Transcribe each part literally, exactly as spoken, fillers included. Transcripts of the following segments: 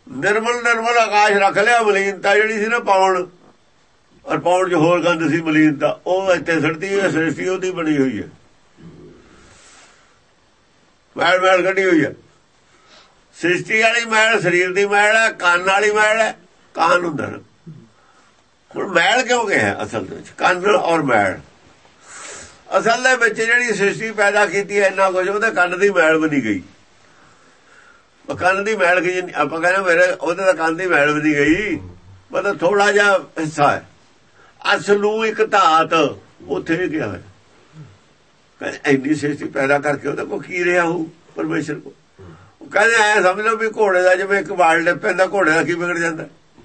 ਨਿਰਮਲ ਨਿਰਮਲ ਆਕਾਸ਼ ਰੱਖ ਲਿਆ। ਮਲੀਨਤਾ ਜਿਹੜੀ ਸੀ ਨਾ ਪਾਉਣ, ਔਰ ਪਾਉਣ 'ਚ ਹੋਰ ਗੰਦ ਸੀ ਮਲੀਨਤਾ, ਉਹ ਇੱਥੇ ਸੜਦੀ ਹੈ। ਸ੍ਰਿਸ਼ਟੀ ਉਹਦੀ ਬਣੀ ਹੋਈ ਹੈ, ਮੈਲ ਮੈਲ ਕੱਢੀ ਹੋਈ ਹੈ। ਸ੍ਰਿਸ਼ਟੀ ਵਾਲੀ ਮੈਲ ਸਰੀਰ ਦੀ ਮੈਲ ਹੈ, ਕੰਨ ਵਾਲੀ ਮੈਲ ਹੈ। ਕੰਨ ਹੁੰਦਾ ਨਾ, ਹੁਣ ਮੈਲ ਕਿਉਂ ਗਿਆ ਅਸਲ ਦੇ ਵਿੱਚ? ਕੰਨ ਔਰ ਮੈਲ ਅਸਲ ਦੇ ਵਿੱਚ ਜਿਹੜੀ ਸ੍ਰਿਸ਼ਟੀ ਪੈਦਾ ਕੀਤੀ ਹੈ ਇੰਨਾ ਕੁਝ, ਉਹਦੇ ਕੰਨ ਦੀ ਮੈਲ ਬਣੀ ਗਈ। ਕੰਨ ਦੀ ਮੈਲ ਗਈ, ਆਪਾਂ ਕਹਿੰਦੇ ਮੇਰੇ ਉਹਦੇ ਤਾਂ ਕੰਨ ਦੀ ਮੈਲ ਬਣੀ ਗਈ, ਮਤਲਬ ਥੋੜਾ ਜਿਹਾ ਹਿੱਸਾ ਹੈ। ਅਸਲੂ ਇੱਕ ਧਾਤ ਉੱਥੇ ਗਿਆ ਹੋਇਆ। ਕਹਿੰਦੇ ਇੰਨੀ ਸ੍ਰਿਸ਼ਟੀ ਪੈਦਾ ਕਰਕੇ ਉਹਦੇ ਕੋਲ ਕੀ ਰਿਹਾ ਹੋਊ ਪਰਮੇਸ਼ਰ ਕੋਲ? ਉਹ ਕਹਿੰਦੇ ਐ ਸਮਝ ਲਓ ਵੀ ਘੋੜੇ ਦਾ ਜਿਵੇਂ ਇੱਕ ਵਾਲ ਡਿੱਗ ਪੈਂਦਾ, ਘੋੜੇ ਦਾ ਕੀ ਵਿਗੜ ਜਾਂਦਾ?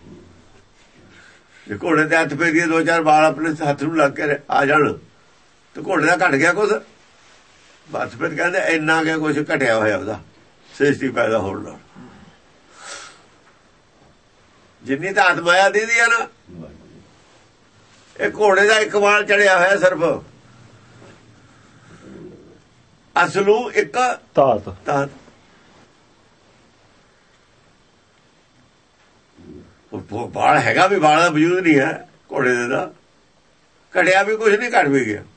ਜੇ ਘੋੜੇ ਦੇ ਹੱਥ ਪੈ ਗਏ, ਦੋ ਚਾਰ ਵਾਲ ਆਪਣੇ ਹੱਥ ਨੂੰ ਲੱਗ ਕੇ ਆ ਜਾਣ ਤੇ ਘੋੜੇ ਦਾ ਘਟ ਗਿਆ ਕੁਛ? ਬਸ ਫਿਰ ਕਹਿੰਦੇ ਇੰਨਾ ਕਿ ਕੁਛ ਘਟਿਆ ਹੋਇਆ ਉਹਦਾ ਸ੍ਰਿਸ਼ਟੀ ਪੈਦਾ ਹੋਣ ਨਾਲ। ਜਿੰਨੀ ਤਾਂ ਆਤਮਾਇਆ ਦੀਦੀ ਆ ਨਾ, ਇਹ ਘੋੜੇ ਦਾ ਇੱਕ ਵਾਲ ਚੜਿਆ ਹੋਇਆ ਸਿਰਫ। ਅਸਲੂ ਇੱਕ ਧਾਤ ਧਾਤ ਵਾਲ ਹੈਗਾ ਵੀ, ਵਾਲ ਦਾ ਵਜੂਦ ਨਹੀਂ ਹੈ ਘੋੜੇ ਦੇ ਦਾ। ਘਟਿਆ ਵੀ ਕੁਛ ਨਹੀਂ, ਘਟ ਵੀ ਗਿਆ।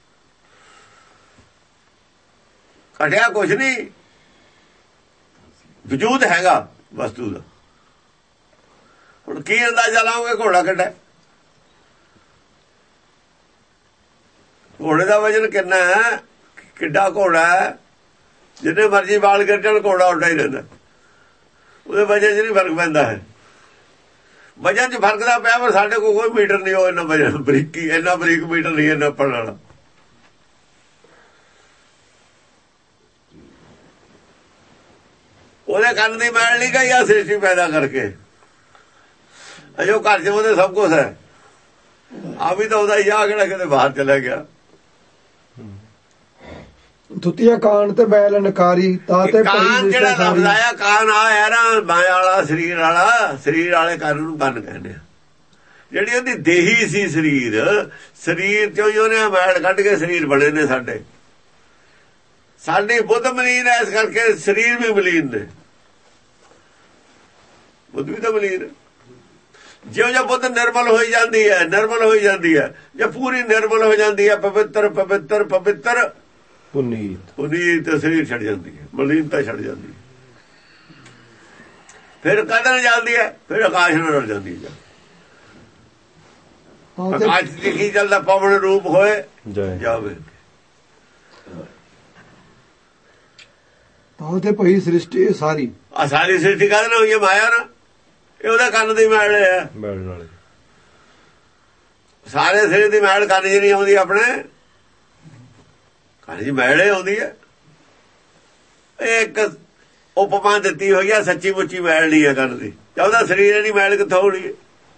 ਘਟਿਆ ਕੁਛ ਨਹੀਂ, ਵਜੂਦ ਹੈਗਾ ਵਸਤੂ ਦਾ। ਹੁਣ ਕੀ ਅੰਦਾਜ਼ਾ ਲਾਓਗੇ ਘੋੜਾ ਕਿੱਡਾ? ਘੋੜੇ ਦਾ ਵਜਨ ਕਿੰਨਾ ਹੈ? ਕਿੱਡਾ ਘੋੜਾ ਹੈ? ਜਿੰਨੇ ਮਰਜੀ ਵਾਲ ਗਿਰ ਜਾਣ ਘੋੜਾ ਉੱਡਾ ਹੀ ਰਹਿੰਦਾ। ਉਹਦੇ ਵਜਨ 'ਚ ਨਹੀਂ ਫਰਕ ਪੈਂਦਾ ਹੈ। ਵਜਨ 'ਚ ਫਰਕ ਦਾ ਪਿਆ, ਪਰ ਸਾਡੇ ਕੋਲ ਕੋਈ ਮੀਟਰ ਨਹੀਂ ਉਹ ਇੰਨਾ ਵਜਨ, ਬਰੀਕੀ ਇੰਨਾ ਬਰੀਕ ਮੀਟਰ ਨਹੀਂ ਇੰਨਾ ਪੜਨ ਵਾਲਾ। ਉਹਦੇ ਕੰਨ ਦੀ ਮੈਲ ਨਹੀਂ ਗਈ ਆ ਸ੍ਰਿਸ਼ਟੀ ਪੈਦਾ ਕਰਕੇ। ਅਜੋ ਘਰ 'ਚ ਉਹਦੇ ਸਭ ਕੁਛ ਹੈ। ਆ ਵੀ ਤਾਂ ਉਹਦਾ ਹੀ ਆ, ਕਿਹੜਾ ਕਿਤੇ ਬਾਹਰ ਚਲਾ ਗਿਆ। ਦੁਤੀਆ ਕਾਨ ਤੇ ਬੈਲ ਨਕਾਰੀ ਤਾਤੇ ਕਾਨ ਜਿਹੜਾ ਲਫ਼ਜ਼ ਆਇਆ, ਕਾਨ ਆਇਆ ਨਾ ਮਾਇਆ ਵਾਲਾ, ਸਰੀਰ ਵਾਲਾ। ਸਰੀਰ ਵਾਲੇ ਕੰਨ ਨੂੰ ਕੰਨ ਕਹਿੰਦੇ ਆ। ਜਿਹੜੀ ਉਹਦੀ ਦੇਹੀ ਸੀ ਸਰੀਰ, ਸਰੀਰ ਚੋਂ ਹੀ ਉਹਨੇ ਮੈਲ ਕੱਢ ਕੇ ਸਰੀਰ ਬਣੇ ਨੇ ਸਾਡੇ। ਸਾਡੀ ਬੁੱਧ ਮਲੀਨ ਹੈ, ਇਸ ਕਰਕੇ ਸਰੀਰ ਵੀ ਮਲੀਨ ਨੇ। ਬੁੱਧ ਵੀ ਤਾਂ ਮਲੀਨ। ਜਿਉਂ ਜਿਹਾ ਬੁੱਧ ਨਿਰਮਲ ਹੋਈ ਜਾਂਦੀ ਹੈ, ਨਿਰਮਲ ਹੋਈ ਜਾਂਦੀ ਹੈ, ਜੇ ਪੂਰੀ ਨਿਰਮਲ ਹੋ ਜਾਂਦੀ ਹੈ, ਪਵਿੱਤਰ ਪਵਿੱਤਰ ਪਵਿੱਤਰ ਪੁਨੀਤ ਪੁਨੀਤ ਸਰੀਰ ਛੱਡ ਜਾਂਦੀ ਹੈ, ਮਲੀਨਤਾ ਛੱਡ ਜਾਂਦੀ ਹੈ। ਫਿਰ ਕਦਰ ਜਾਂਦੀ ਹੈ, ਫਿਰ ਆਕਾਸ਼ ਨਾਲ ਰਲ ਜਾਂਦੀ ਹੈ। ਆਕਾਸ਼ ਦੀ ਕੀ ਚੱਲਦਾ? ਪਵਨ ਰੂਪ ਹੋਏ ਜਾਵੇ। ਤਾਂ ਤੇ ਭਈ ਸ੍ਰਿਸ਼ਟੀ ਸਾਰੀ ਆ ਸਾਰੀ ਸ੍ਰਿਸ਼ਟੀ ਕਾਹਦੇ ਨਾਲ ਹੋਈ ਹੈ? ਮਾਇਆ ਨਾ। ਇਹ ਉਹਦਾ ਕੰਨ ਦੀ ਮੈਲ ਹੈ। ਮੈਲ ਨਾਲ ਸਾਰੇ ਸਰੀਰ ਦੀ ਮੈਲ ਕੰਨ 'ਚ ਨਹੀਂ ਆਉਂਦੀ, ਆਪਣੇ ਕੰਨ 'ਚ ਮੈਲ ਆਉਂਦੀ ਹੈ। ਇਹ ਇੱਕ ਉਪਮਾ ਦਿੱਤੀ ਹੋਈ ਹੈ, ਸੱਚੀ ਮੁੱਚੀ ਮੈਲ ਨਹੀਂ ਹੈ ਕੰਨ ਦੀ। ਉਹਦਾ ਸਰੀਰ ਨਹੀਂ, ਮੈਲ ਕਿੱਥੋਂ ਹੋਣੀ ਹੈ?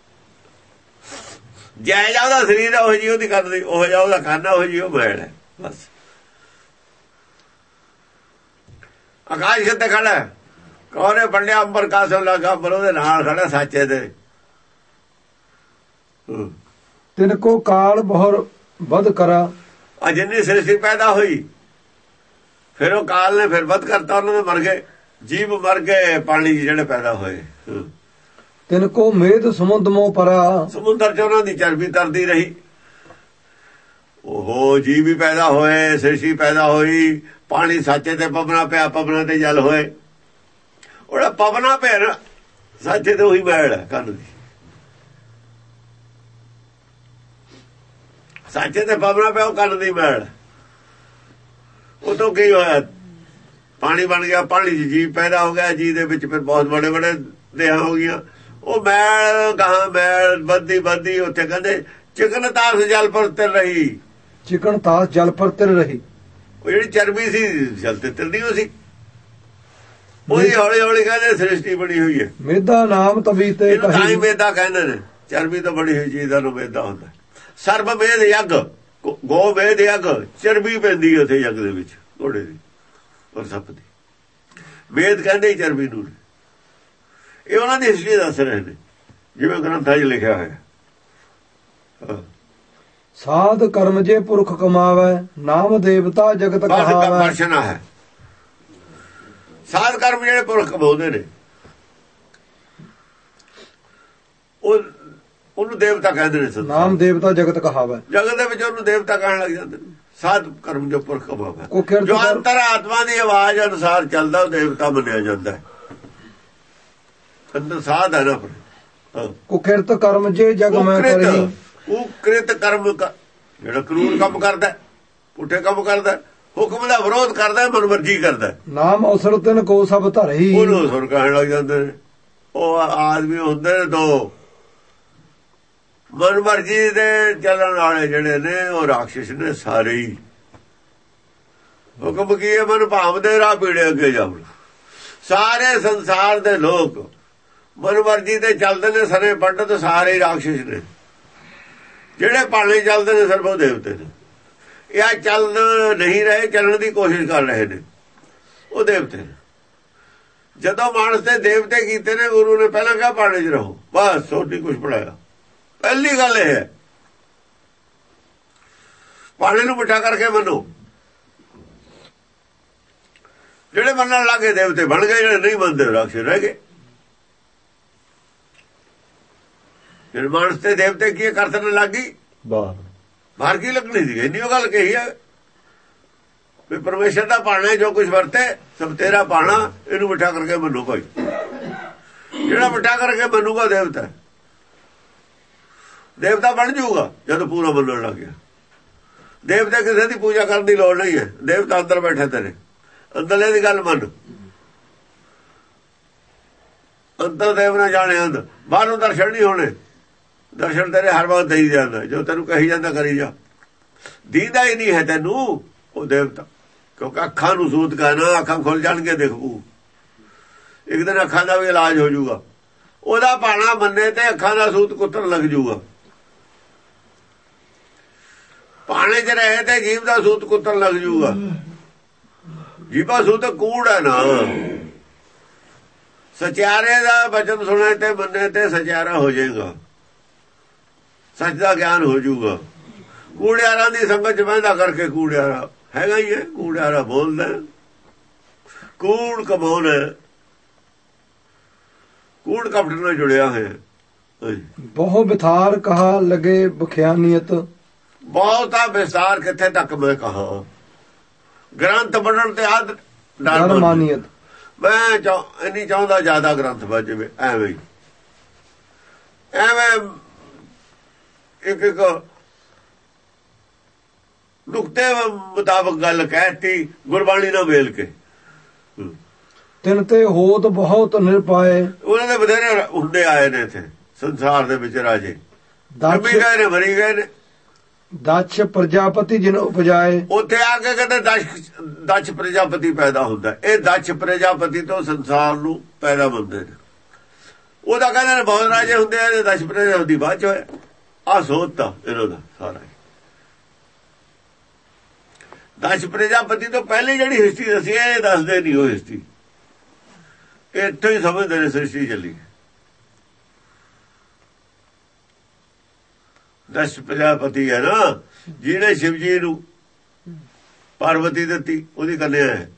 ਜੈ ਜਾ ਉਹਦਾ ਸਰੀਰ ਹੈ, ਉਹ ਜੀ ਉਹਦੀ ਕੰਨ ਦੀ, ਉਹ ਜਾ ਉਹਦਾ ਕੰਨ ਹੈ, ਉਹ ਜੀ ਉਹ ਮੈਲ ਹੈ। ਬਸ ਆਕਾਸ਼ ਕਿੱਥੇ ਖੜਾ? ਕੌਣੇ ਪੰਡਿਆ ਅੰਬਰ ਕਾਸੋਂ ਲੱਗਾ, ਪਰ ਉਹਦੇ ਨਾਲ ਖੜਾ ਸਾਚੇ ਦੇ। ਤਿਨ ਕੋ ਕਾਲ ਬਹੁਰ ਵੱਧ ਕਰਾ। ਆ ਜਿੰਨੀ ਸ੍ਰਿਸ਼ਟੀ ਪੈਦਾ ਹੋਈ, ਫਿਰ ਉਹ ਕਾਲ ਨੇ ਫਿਰ ਵੱਧ ਕਰਤਾ। ਉਹਨਾਂ ਦੇ ਮਰ ਗਏ, ਜੀਵ ਮਰ ਗਏ, ਪਾਣੀ ਜਿਹੜੇ ਪੈਦਾ ਹੋਏ। ਤਿਨ ਕੋ ਮੇਦ ਸਮੁੰਦ ਮੋ ਪਰਾ। ਸਮੁੰਦਰ 'ਚ ਉਹਨਾਂ ਦੀ ਚਰਬੀ ਤਰਦੀ ਰਹੀ। ਉਹ ਜੀਵ ਵੀ ਪੈਦਾ ਹੋਏ, ਸ੍ਰਿਸ਼ਟੀ ਪੈਦਾ ਹੋਈ, ਪਾਣੀ ਸਾਚੇ ਤੇ ਪਵਨਾ ਪਿਆ, ਪਵਨਾ ਤੇ ਜਲ ਹੋਏ। ਉਹਦਾ ਪਵਨਾ ਪਿਆ ਨਾ ਸਾਚੇ ਤੇ, ਉਹੀ ਮੈਲ ਹੈ ਕੰਨ ਦੀ। ਸਾਚੇ ਤੇ ਪਵਨਾ ਪਿਆ, ਉਹ ਕੰਨ ਦੀ ਮੈਲ। ਉਹ ਤੋਂ ਕੀ ਹੋਇਆ? ਪਾਣੀ ਬਣ ਗਿਆ, ਪਾਣੀ 'ਚ ਜੀਵ ਪੈਦਾ ਹੋ ਗਿਆ, ਜੀਵ ਦੇ ਵਿੱਚ ਫਿਰ ਬਹੁਤ ਬੜੇ ਬੜੇ ਦੇਹਾਂ ਹੋ ਗਈਆਂ। ਉਹ ਮੈਲ ਗਾਹਾਂ ਮੈਲ ਵੱਧਦੀ ਵੱਧਦੀ, ਉੱਥੇ ਕਹਿੰਦੇ ਚਿਕਨ ਤਾਸ ਜਲ ਪਰ ਤਿਰ ਰਹੀ। ਚਿਕਨ ਤਾਸ ਜਲ ਪਰ ਤਿਰ ਰਹੀ। ਉਹ ਜਿਹੜੀ ਚਰਬੀ ਸੀ ਜਲ ਤੇ ਤਿਰਦੀ ਹੋ ਸੀ, ਉਹਦੀ ਹੌਲੀ ਹੌਲੀ ਕਹਿੰਦੇ ਸ੍ਰਿਸ਼ਟੀ ਬਣੀ ਹੋਈ ਹੈ। ਮੇਦਾ ਨਾਮ ਤਵੀ ਤੇ ਤਾਂ ਹੀ ਮੇਦਾ ਕਹਿੰਦੇ ਨੇ। ਚਰਬੀ ਤੋਂ ਬਣੀ ਹੋਈ ਚੀਜ਼ ਦਾ ਨੂੰ ਮੇਦਾ ਹੁੰਦਾ। ਸਰਬ ਵੇਦ ਯੱਗ, ਗੋ ਵੇਦ ਯੱਗ, ਚਰਬੀ ਪੈਂਦੀ ਹੈ ਉੱਥੇ ਯੱਗ ਦੇ ਵਿੱਚ, ਘੋੜੇ ਦੀ ਔਰ ਸੱਪ ਦੀ। ਵੇਦ ਕਹਿੰਦੇ ਹੀ ਚਰਬੀ ਨੂੰ। ਇਹ ਉਹਨਾਂ ਦੀ ਹਿਸਟਰੀ ਦੱਸ ਰਹੇ ਨੇ, ਜਿਵੇਂ ਗ੍ਰੰਥਾਂ 'ਚ ਲਿਖਿਆ ਹੋਇਆ। ਸਾਧ ਕਰਮ ਜੇ ਪੁਰਖ ਕਮਾਵੇ, ਨਾਮ ਦੇਵਤਾ ਜਗਤ ਕਹਾਵੇ। ਦਰਸ਼ਨਾ ਹੈ। ਸਾਧ ਕਰਮ ਜਿਹੜੇ ਪੁਰਖ ਕਮਾਉਂਦੇ ਨੇ, ਉਹ ਉਹਨੂੰ ਦੇਵਤਾ ਕਹਿੰਦੇ ਨੇ। ਨਾਮ ਦੇਵਤਾ ਜਗਤ ਕਹਾਵੈ, ਜਗਤ ਦੇ ਵਿੱਚ ਉਹਨੂੰ ਦੇਵਤਾ ਕਹਿਣ ਲੱਗ ਜਾਂਦੇ ਨੇ। ਸਾਧ ਕਰਮ ਜੋ ਪੁਰਖ ਕਮਾਵੇ, ਜੋ ਅੰਤਰ ਆਤਮਾ ਦੀ ਆਵਾਜ਼ ਅਨੁਸਾਰ ਚੱਲਦਾ ਉਹ ਦੇਵਤਾ ਮੰਨਿਆ ਜਾਂਦਾ ਹੈ। ਅੰਦਰ ਸਾਧ ਹੈ ਨਾ। ਕੁਕਿਰਤ ਕਰਮ ਜੇ ਜਗ ਮੈਂ ਕਰੀ, ਉਹ ਕ੍ਰਿਤ ਕਰਮ ਜਿਹੜਾ ਕਰੂਰ ਕੰਮ ਕਰਦਾ, ਪੁੱਠੇ ਕੰਮ ਕਰਦਾ, ਹੁਕਮ ਦਾ ਵਿਰੋਧ ਕਰਦਾ, ਮਨਮਰਜ਼ੀ ਕਰਦਾ। ਨਾਮ ਅਵਸਰ ਤਿਨ ਕੋ ਸਭ ਧਰਈ, ਉਹਨੂੰ ਸੁਰ ਕਹਿਣ ਲੱਗ ਜਾਂਦੇ ਨੇ। ਉਹ ਆਦਮੀ ਹੁੰਦੇ ਨੇ ਦੋ, ਮਨਮਰਜ਼ੀ ਦੇ ਚੱਲਣ ਵਾਲੇ ਜਿਹੜੇ ਨੇ ਉਹ ਰਾਖਸ਼ ਨੇ ਸਾਰੇ ਹੀ। ਹੁਕਮ ਕੀ ਹੈ? ਮਨ ਭਾਵਦੇ ਰਾਹ ਪੀੜੇ ਅੱਗੇ ਜਾਵਣ। ਸਾਰੇ ਸੰਸਾਰ ਦੇ ਲੋਕ ਮਨਮਰਜ਼ੀ ਤੇ ਚੱਲਦੇ ਨੇ, ਸਾਰੇ ਪੰਡਤ ਸਾਰੇ ਹੀ ਰਾਖਸ਼ ਨੇ। ਜਿਹੜੇ ਪਾਣੇ ਚੱਲਦੇ ਨੇ ਸਿਰਫ ਉਹ ਦੇਵਤੇ ਨੇ। ਇਹ ਚੱਲ ਨਹੀਂ ਰਹੇ, ਚੱਲਣ ਦੀ ਕੋਸ਼ਿਸ਼ ਕਰ ਰਹੇ ਨੇ, ਉਹ ਦੇਵਤੇ ਨੇ। ਜਦੋਂ ਮਾਨਸ ਦੇ ਦੇਵਤੇ ਕੀਤੇ ਨੇ, ਗੁਰੂ ਨੇ ਪਹਿਲਾਂ ਕਿਹਾ ਪਾਣੇ 'ਚ ਰਹੋ, ਬਸ ਛੋਟੀ ਕੁਛ ਪੜਾਇਆ। ਪਹਿਲੀ ਗੱਲ ਇਹ ਹੈ, ਪਾਣੇ ਨੂੰ ਮਿੱਠਾ ਕਰਕੇ ਮੰਨੋ। ਜਿਹੜੇ ਮੰਨਣ ਲੱਗੇ ਦੇਵਤੇ ਬਣ ਗਏ, ਜਿਹੜੇ ਨਹੀਂ ਮੰਨਦੇ ਰਾਖਸ਼ ਰਹਿ ਗਏ। ਜਿਹੜੇ ਮਾਨਸ ਤੇ ਦੇਵਤੇ ਕੀ ਕਰਤਨ ਲੱਗੀ, ਬਾਹਰ ਬਾਹਰ ਕੀ ਲੱਗਣੀ ਸੀ। ਇੰਨੀ ਉਹ ਗੱਲ ਕਹੀ ਹੈ ਵੀ ਪਰਮੇਸ਼ਰ ਦਾ ਪਾਣਾ ਜੋ ਕੁਝ ਵਰਤੇ ਸਭ ਤੇਰਾ ਪਾਣਾ, ਇਹਨੂੰ ਮਿੱਠਾ ਕਰਕੇ ਮੰਨੋ ਭਾਈ। ਜਿਹੜਾ ਮਿੱਠਾ ਕਰਕੇ ਮੰਨੂਗਾ ਦੇਵਤਾ, ਦੇਵਤਾ ਬਣ ਜਾਊਗਾ ਜਦੋਂ ਪੂਰਾ ਮੰਨਣ ਲੱਗ ਗਿਆ। ਦੇਵਤੇ ਕਿਸੇ ਦੀ ਪੂਜਾ ਕਰਨ ਦੀ ਲੋੜ ਨਹੀਂ ਹੈ। ਦੇਵਤਾ ਅੰਦਰ ਬੈਠੇ ਤੇਰੇ, ਅੰਦਰਲੇ ਦੀ ਗੱਲ ਮੰਨ। ਅੰਦਰ ਦੇਵ ਨਾ ਜਾਣੇ ਅੰਦਰ, ਬਾਹਰੋਂ ਦਰਸ਼ਨ ਨਹੀਂ ਹੋਣੇ। ਦਰਸ਼ਨ ਤੇਰੇ ਹਰ ਵਕਤ ਦੇਈ ਜਾਂਦਾ, ਜੋ ਤੈਨੂੰ ਕਹੀ ਜਾਂਦਾ ਕਰੀ ਜਾ। ਦੀਦਾ ਹੀ ਨਹੀਂ ਹੈ ਤੈਨੂੰ ਉਹ ਦੇਵਤਾ, ਕਿਉਂਕਿ ਅੱਖਾਂ ਨੂੰ ਸੂਤ ਕਰਨਾ, ਅੱਖਾਂ ਖੁੱਲ ਜਾਣਗੇ ਦੇਖੂ। ਇੱਕ ਦਿਨ ਅੱਖਾਂ ਦਾ ਵੀ ਇਲਾਜ ਹੋ ਜਾਊਗਾ। ਉਹਦਾ ਪਾਣਾ ਮੰਨੇ ਤੇ ਅੱਖਾਂ ਦਾ ਸੂਤ ਕੁੱਤਣ ਲੱਗ ਜਾਊਗਾ। ਪਾਣੇ 'ਚ ਰਹੇ ਤੇ ਜੀਵ ਦਾ ਸੂਤ ਕੁੱਤਣ ਲੱਗ ਜਾਊਗਾ। ਜੀਵਾ ਸੂਤ ਕੂੜ ਹੈ ਨਾ। ਸਚਿਆਰੇ ਦਾ ਬਚਨ ਸੁਣੇ ਤੇ ਮੰਨੇ ਤੇ ਸਚਿਆਰਾ ਹੋ ਜਾਏਗਾ, ਸੱਚ ਦਾ ਗਿਆਨ ਹੋ ਜਾਊਗਾ। ਕੂੜਿਆਰਾਂ ਦੀ ਸੰਗਤ 'ਚ ਬਹਿੰਦਾ ਕਰਕੇ ਕੂੜਿਆਰਾ ਹੈਗਾ ਹੀ ਹੈ। ਕੂੜਿਆਰਾ ਬੋਲਦਾ, ਕੂੜ ਕਮਾਉਣ, ਕੂੜ ਕਪਟ ਨਾਲ ਜੁੜਿਆ ਹੋਇਆ। ਬਹੁ ਵਿਥਾਰ ਕਹਾ ਲਗੇ ਬਖਿਆਨੀਅਤ, ਬਹੁਤਾ ਵਿਸਤਾਰ ਕਿੱਥੇ ਤੱਕ ਮੈਂ ਕਹਾ। ਗ੍ਰੰਥ ਬਣਨ ਤੇ ਆਦ ਮਾਨੀਅਤ। ਮੈਂ ਇੰਨੀ ਚਾਹੁੰਦਾ ਜ਼ਿਆਦਾ ਗ੍ਰੰਥ ਬਣ ਜਾਵੇ। ਐਵੇਂ ਐਵੇਂ ਇੱਕ ਇੱਕ ਨੁਕਤੇ ਮੁਤਾਬਕ ਗੱਲ ਕਹਿਤੀ, ਗੁਰਬਾਣੀ ਨਾਲ ਮੇਲ ਕੇ। ਤਿੰਨ ਤੇ ਹੋਤ ਬਹੁਤ ਨਿਰਪਾਏ, ਉਹਨਾਂ ਦੇ ਬਥੇਰੇ ਹੁੰਦੇ ਆਏ ਨੇ ਇੱਥੇ ਸੰਸਾਰ ਦੇ ਵਿੱਚ ਰਾਜੇ। ਜੰਮੀ ਗਏ ਨੇ, ਮਰੀ ਗਏ ਨੇ। ਦਕਸ਼ ਪ੍ਰਜਾਪਤੀ ਜਿਨ ਉਪਜਾਏ, ਉੱਥੇ ਆ ਕੇ ਕਹਿੰਦੇ ਦਕਸ਼ ਦਕਸ਼ ਪ੍ਰਜਾਪਤੀ ਪੈਦਾ ਹੁੰਦਾ। ਇਹ ਦਕਸ਼ ਪ੍ਰਜਾਪਤੀ ਤੋਂ ਸੰਸਾਰ ਨੂੰ ਪੈਦਾ ਹੁੰਦੇ ਨੇ। ਉਹਦਾ ਕਹਿੰਦੇ ਨੇ ਬਹੁਤ ਰਾਜੇ ਹੁੰਦੇ ਆ, ਦਕਸ਼ ਪ੍ਰਜਾਪਤੀ ਬਾਅਦ ਚ ਹੋਇਆ। ਆਹ ਸੋਚਤਾ ਇਹਨਾਂ ਦਾ ਸਾਰਾ। ਦਕਸ਼ ਪ੍ਰਜਾਪਤੀ ਤੋਂ ਪਹਿਲੇ ਜਿਹੜੀ ਹਿਸਟਰੀ ਦੱਸੀ ਇਹ ਦੱਸਦੇ ਨਹੀਂ। ਉਹ ਹਿਸਟਰੀ ਇੱਥੋਂ ਹੀ ਸਮਝਦੇ ਨੇ ਸ੍ਰਿਸ਼ਟੀ ਚੱਲੀ। ਦਕਸ਼ ਪ੍ਰਜਾਪਤੀ ਹੈ ਨਾ, ਜਿਹਨੇ ਸ਼ਿਵ ਜੀ ਨੂੰ ਪਾਰਵਤੀ ਦਿੱਤੀ, ਉਹਦੀ ਕੰਨਿਆ ਹੈ।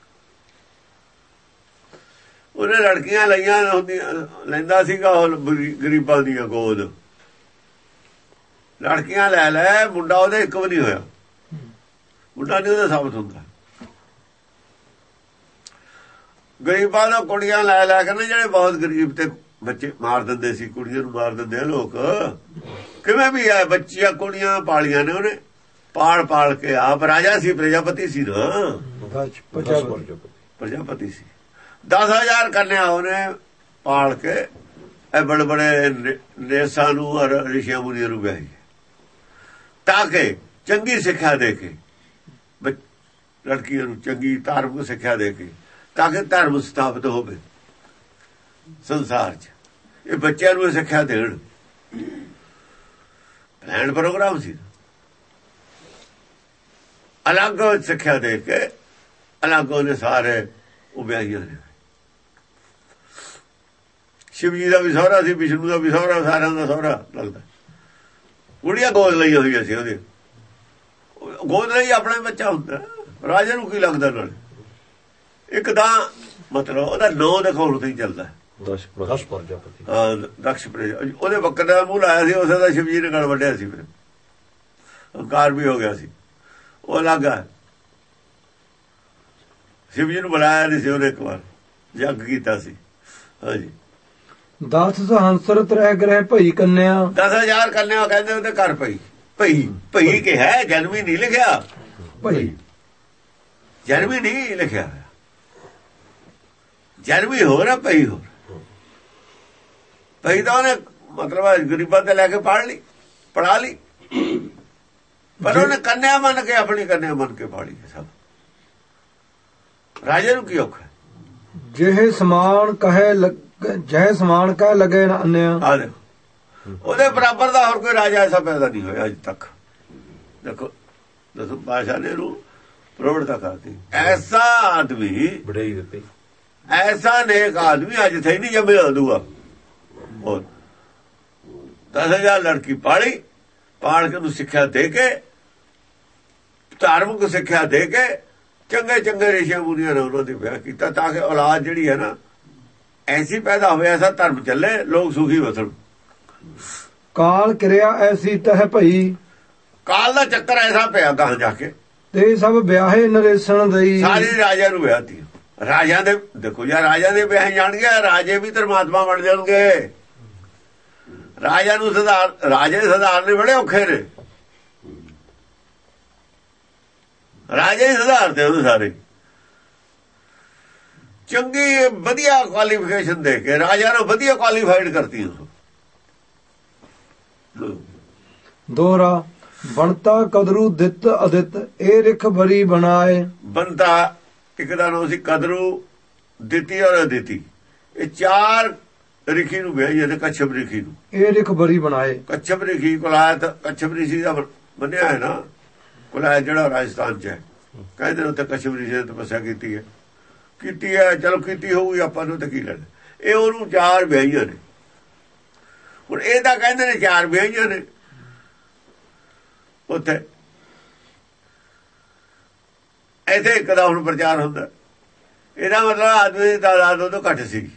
ਉਹਨੇ ਲੜਕੀਆਂ ਲਈਆਂ ਹੁੰਦੀਆਂ, ਲੈਂਦਾ ਸੀਗਾ ਉਹ ਗਰੀਬਾਂ ਦੀਆਂ ਗੋਦ। ਲੜਕੀਆਂ ਲੈ ਲੈ, ਮੁੰਡਾ ਉਹਦੇ ਇੱਕ ਵੀ ਨਹੀਂ ਹੋਇਆ। ਮੁੰਡਾ ਨਹੀਂ ਉਹਦਾ ਸਾਬਤ ਹੁੰਦਾ। ਗਰੀਬਾਂ ਦਾ ਕੁੜੀਆਂ ਲੈ ਲੈ ਕੇ ਨਾ, ਜਿਹੜੇ ਬਹੁਤ ਗਰੀਬ ਤੇ ਬੱਚੇ ਮਾਰ ਦਿੰਦੇ ਸੀ, ਕੁੜੀਆਂ ਨੂੰ ਮਾਰ ਦਿੰਦੇ ਆ ਲੋਕ। ਕਿਵੇਂ ਵੀ ਹੈ, ਬੱਚੀਆਂ ਕੁੜੀਆਂ ਪਾਲੀਆਂ ਨੇ ਉਹਨੇ, ਪਾਲ ਪਾਲ ਕੇ। ਆਪ ਰਾਜਾ ਸੀ, ਪ੍ਰਜਾਪਤੀ ਸੀ ਨਾ, ਪ੍ਰਜਾਪਤੀ ਸੀ। ਦਸ ਹਜ਼ਾਰ ਕੰਨਿਆ ਉਹਨੇ ਪਾਲ ਕੇ ਇਹ ਬੜੇ ਬੜੇ ਨੇਸਾਂ ਨੂੰ ਔਰ ਰਿਸ਼ੀਆਂ ਮੁਨੀਆਂ ਨੂੰ ਵਿਆਹੀ, ਤਾਂ ਕਿ ਚੰਗੀ ਸਿੱਖਿਆ ਦੇ ਕੇ ਲੜਕੀਆਂ ਨੂੰ ਚੰਗੀ ਧਾਰਮਿਕ ਸਿੱਖਿਆ ਦੇ ਕੇ, ਤਾਂ ਕਿ ਧਰਮ ਸਥਾਪਿਤ ਹੋਵੇ ਸੰਸਾਰ 'ਚ। ਇਹ ਬੱਚਿਆਂ ਨੂੰ ਸਿੱਖਿਆ ਦੇਣ, ਪਲਾਨ ਪ੍ਰੋਗਰਾਮ ਸੀ। ਅਲੱਗ ਸਿੱਖਿਆ ਦੇ ਕੇ ਅਲੱਗ ਉਹਨੇ ਸਾਰੇ ਉਹ ਵਿਆਹੀਆਂ ਨੇ। ਸ਼ਿਵ ਜੀ ਦਾ ਵੀ ਸਹੁਰਾ ਸੀ, ਵਿਸ਼ਨੂੰ ਦਾ ਵੀ ਸਹੁਰਾ, ਸਾਰਿਆਂ ਦਾ ਸਹੁਰਾ ਲੱਗਦਾ। ਕੁੜੀਆਂ ਗੋਦ ਲਈ ਹੋਈਆਂ ਸੀ ਉਹਦੇ। ਗੋਦ ਲਈ ਆਪਣਾ ਬੱਚਾ ਹੁੰਦਾ, ਰਾਜੇ ਨੂੰ ਕੀ ਲੱਗਦਾ ਨਾਲ। ਇੱਕ ਤਾਂ ਮਤਲਬ ਉਹਦਾ ਨਾਂ ਦਿਖਾਉਣ ਤੇ ਹੀ ਚੱਲਦਾ। ਦਸ਼ ਦਸ਼ ਪ੍ਰਜਾਪਤੀ ਹਾਂ ਦਕਸ਼ ਪ੍ਰਜਾ ਉਹਦੇ ਬੱਕਰੇ ਦਾ ਮੂੰਹ ਲਾਇਆ ਸੀ ਉਸੇ ਦਾ ਸ਼ਿਵਜੀ ਨੇ ਗਲ ਵੱਢਿਆ ਸੀ ਫਿਰ ਹੰਕਾਰ ਵੀ ਹੋ ਗਿਆ ਸੀ ਉਹ ਅਲੱਗ ਹੈ ਸ਼ਿਵਜੀ ਨੂੰ ਬੁਲਾਇਆ ਨਹੀਂ ਸੀ ਉਹਨੇ ਇੱਕ ਵਾਰ ਯੱਗ ਕੀਤਾ ਸੀ ਹਾਂਜੀ ਦਸ ਸਹੰਸਰ ਤ੍ਰੈ ਗ੍ਰਹਿ ਭਈ ਕੰਨਿਆ ਦਸ ਹਜ਼ਾਰ ਕੰਨਿਆ ਕਹਿੰਦੇ ਉਹਦੇ ਘਰ ਪਈ ਭਈ ਭਈ ਕਿ ਹੈ ਜਨਮੀ ਨਹੀਂ ਲਿਖਿਆ ਭਈ ਜਨਮੀ ਨਹੀਂ ਲਿਖਿਆ ਜਨਮੀ ਹੋ ਰਿਹਾ ਭਈ ਹੋ ਭਈ ਤਾਂ ਉਹਨੇ ਮਤਲਬ ਗਰੀਬਾਂ ਤੇ ਲੈ ਕੇ ਪੜ੍ਹ ਲਈ ਪੜਾ ਲਈ ਪਰ ਉਹਨੇ ਕੰਨਿਆ ਮੰਨ ਕੇ ਆਪਣੀ ਕੰਨਿਆ ਮੰਨ ਕੇ ਪਾਲੀ ਸਭ ਰਾਜੇ ਨੂੰ ਕੀ ਔਖਾ ਜਿਹੇ ਸਮਾਨ ਕਹੇ ਜੈ ਸਮਾਨ ਕਹੇ ਲਗੇ ਨਾ ਅੰਨਿਆ ਆ ਦੇ ਉਹਦੇ ਬਰਾਬਰ ਦਾ ਹੋਰ ਕੋਈ ਰਾਜਾ ਐਸਾ ਪੈਦਾ ਨਹੀਂ ਹੋਇਆ ਅਜ ਤੱਕ ਦੇਖੋ ਦਸਮ ਪਾਤਸ਼ਾਹ ਨੇ ਨੂੰ ਪ੍ਰੋੜਤਾ ਕਰਤੀ ਐਸਾ ਆਦਮੀ ਬੜਾਈ ਦਿੱਤੀ ਐਸਾ ਨੇਕ ਆਦਮੀ ਅੱਜ ਥੇ ਨਹੀਂ ਜੰਮਿਆ ਦੂਆ ਹੋਰ ਦਸ ਹਜ਼ਾਰ ਲੜਕੀ ਪਾਲੀ ਪਾਲ ਕੇ ਉਹਨੂੰ ਸਿੱਖਿਆ ਦੇ ਕੇ ਧਾਰਮਿਕ ਸਿੱਖਿਆ ਦੇ ਕੇ ਚੰਗੇ ਚੰਗੇ ਰਿਸ਼ੀਆਂ ਮੁਨੀਆਂ ਨੇ ਉਹਨਾਂ ਦੇ ਵਿਆਹ ਕੀਤਾ ਤਾਂ ਕਿ ਔਲਾਦ ਜਿਹੜੀ ਹੈ ਨਾ ਐਸੀ ਪੈਦਾ ਹੋਵੇ ਐਸਾ ਧਰਮ ਚੱਲੇ ਲੋਕ ਸੁਖੀ ਵਸਣ ਕਾਲ ਕਿਰਿਆ ਐਸੀ ਤਹ ਭਈ ਕਾਲ ਦਾ ਚੱਕਰ ਐਸਾ ਪਿਆ ਗਾਂ ਜਾ ਕੇ ਤੇ ਸਭ ਵਿਆਹੇ ਨਰੇਸਣ ਦਈ ਸਾਰੀ ਰਾਜਾ ਨੂੰ ਵਿਆਹਤੀ ਰਾਜਾ ਦੇ ਦੇਖੋ ਯਾਰ ਰਾਜਾ ਦੇ ਵਿਆਹ ਜਾਣਗੇ ਰਾਜੇ ਵੀ ਧਰਮਾਤਮਾ ਬਣ ਜਾਣਗੇ ਰਾਜਾ ਨੂੰ ਸੁਧਾਰ ਰਾਜੇ ਸੁਧਾਰਨੇ ਬੜੇ ਔਖੇ ਨੇ ਰਾਜੇ ਸੁਧਾਰਦੇ ਉਹਨੂੰ ਸਾਰੇ ਚੰਗੀ ਵਧੀਆ ਕੁਆਲੀਫਿਕੇਸ਼ਨ ਦੇ ਕੇ ਰਾਜਾ ਨੂੰ ਵਧੀਆ ਕੁਆਲੀਫਾਈਡ ਕਰਤੀ ਉਸ ਦੋਹਰਾ ਬਣਤਾ ਕਦਰੂ ਦਿੱਤ ਅਦਿਤ ਇਹ ਰਿਖ ਬਰੀ ਬਣਾਏ ਬਣਤਾ ਇੱਕ ਦਾ ਨਾਮ ਸੀ ਕਦਰੂ ਦਿੱਤੀ ਔਰ ਅਦਿਤੀ ਇਹ ਚਾਰ ਰਿਖੀ ਨੂੰ ਵਿਆਹੀ ਤੇ ਕੱਛਪ ਰਿਖੀ ਨੂੰ ਇਹ ਰਿਖ ਬਰੀ ਬਣਾਏ ਕੱਛਪ ਰਿਖੀ ਕੁਲਾਇਤ ਕੱਛਪ ਰਿਖੀ ਦਾ ਬਣਿਆ ਹੈ ਨਾ ਕੁਲਾਇਤ ਜਿਹੜਾ ਰਾਜਸਥਾਨ ਚ ਹੈ ਕਹਿੰਦੇ ਨੇ ਉੱਥੇ ਕੱਛਪ ਰਿਖੀ ਨੇ ਤਪੱਸਿਆ ਕੀਤੀ ਹੈ ਕੀਤੀ ਹੈ ਚਲੋ ਕੀਤੀ ਹੋਊਗੀ ਆਪਾਂ ਨੂੰ ਤਾਂ ਕੀ ਲੈਣਾ ਇਹ ਉਹਨੂੰ ਚਾਰ ਵਿਆਹੀਆਂ ਨੇ ਹੁਣ ਇਹ ਤਾਂ ਕਹਿੰਦੇ ਨੇ ਚਾਰ ਵਿਆਹੀਆਂ ਨੇ ਉੱਥੇ ਇੱਥੇ ਇੱਕ ਦਾ ਹੁਣ ਪ੍ਰਚਾਰ ਹੁੰਦਾ ਇਹਦਾ ਮਤਲਬ ਆਦਮੀ ਦੀ ਤਾਦਾਦ ਉਦੋਂ ਘੱਟ ਸੀ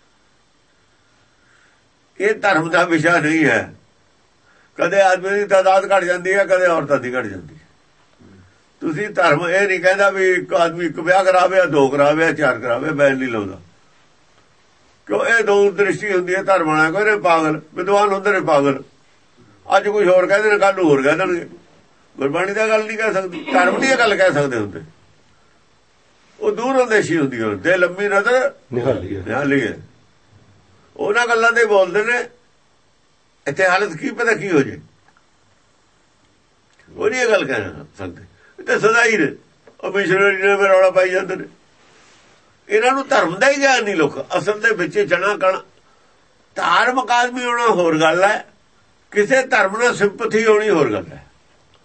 ਇਹ ਧਰਮ ਦਾ ਵਿਸ਼ਾ ਨਹੀਂ ਹੈ ਕਦੇ ਆਦਮੀ ਦੀ ਤਾਦਾਦ ਘਟ ਜਾਂਦੀ ਹੈ ਕਦੇ ਔਰਤਾਂ ਦੀ ਘਟ ਜਾਂਦੀ ਹੈ ਤੁਸੀਂ ਧਰਮ ਇਹ ਨਹੀਂ ਕਹਿੰਦਾ ਵੀ ਇੱਕ ਆਦਮੀ ਇੱਕ ਵਿਆਹ ਕਰਾਵੇ ਦੋ ਕਰਾਵੇ ਚਾਰ ਕਰਾਵੇ ਬੈਨ ਨਹੀਂ ਲਾਉਂਦਾ ਕਿਉਂ ਇਹ ਦੂਰ ਦ੍ਰਿਸ਼ਟੀ ਹੁੰਦੀ ਹੈ ਧਰਮ ਵਾਲਾ ਕੋਈ ਨੇ ਪਾਗਲ ਵਿਦਵਾਨ ਹੁੰਦੇ ਨੇ ਪਾਗਲ ਅੱਜ ਕੁਝ ਹੋਰ ਕਹਿੰਦੇ ਨੇ ਕੱਲ ਨੂੰ ਹੋਰ ਕਹਿ ਦੇਣਗੇ ਗੁਰਬਾਣੀ ਦਾ ਗੱਲ ਨਹੀਂ ਕਹਿ ਸਕਦੀ ਧਰਮ ਦੀ ਗੱਲ ਕਹਿ ਸਕਦੇ ਹੁੰਦੇ ਉਹ ਦੂਰ ਅੰਦੇਸ਼ੀ ਹੁੰਦੀ ਹੈ ਤੇ ਲੰਮੀ ਨਜ਼ਰ ਨਿਹਾਲੀ ਹੈ ਨਿਹਾਲੀ ਹੈ ਉਹਨਾਂ ਗੱਲਾਂ ਦੇ ਬੋਲਦੇ ਨੇ ਇੱਥੇ ਹਾਲਤ ਕੀ ਪਤਾ ਕੀ ਹੋ ਜੇ ਉਹ ਨਹੀਂ ਇਹ ਗੱਲ ਕਹਿ ਸਕਦੇ ਤੇ ਸਦਾ ਹੀ ਨੇ ਉਹ ਮਿਸ਼ਨਰੀ ਨੇ ਰੌਲਾ ਪਾਈ ਜਾਂਦੇ ਨੇ ਇਹਨਾਂ ਨੂੰ ਧਰਮ ਦਾ ਹੀ ਗਿਆਨ ਨਹੀਂ ਲੋਕ ਅਸਲ ਦੇ ਵਿੱਚ ਜਣਾ ਕਣ ਧਾਰਮਿਕ ਆਦਮੀ ਹੋਣਾ ਹੋਰ ਗੱਲ ਹੈ ਕਿਸੇ ਧਰਮ ਨਾਲ ਸਿੰਪਥੀ ਹੋਣੀ ਹੋਰ ਗੱਲ ਹੈ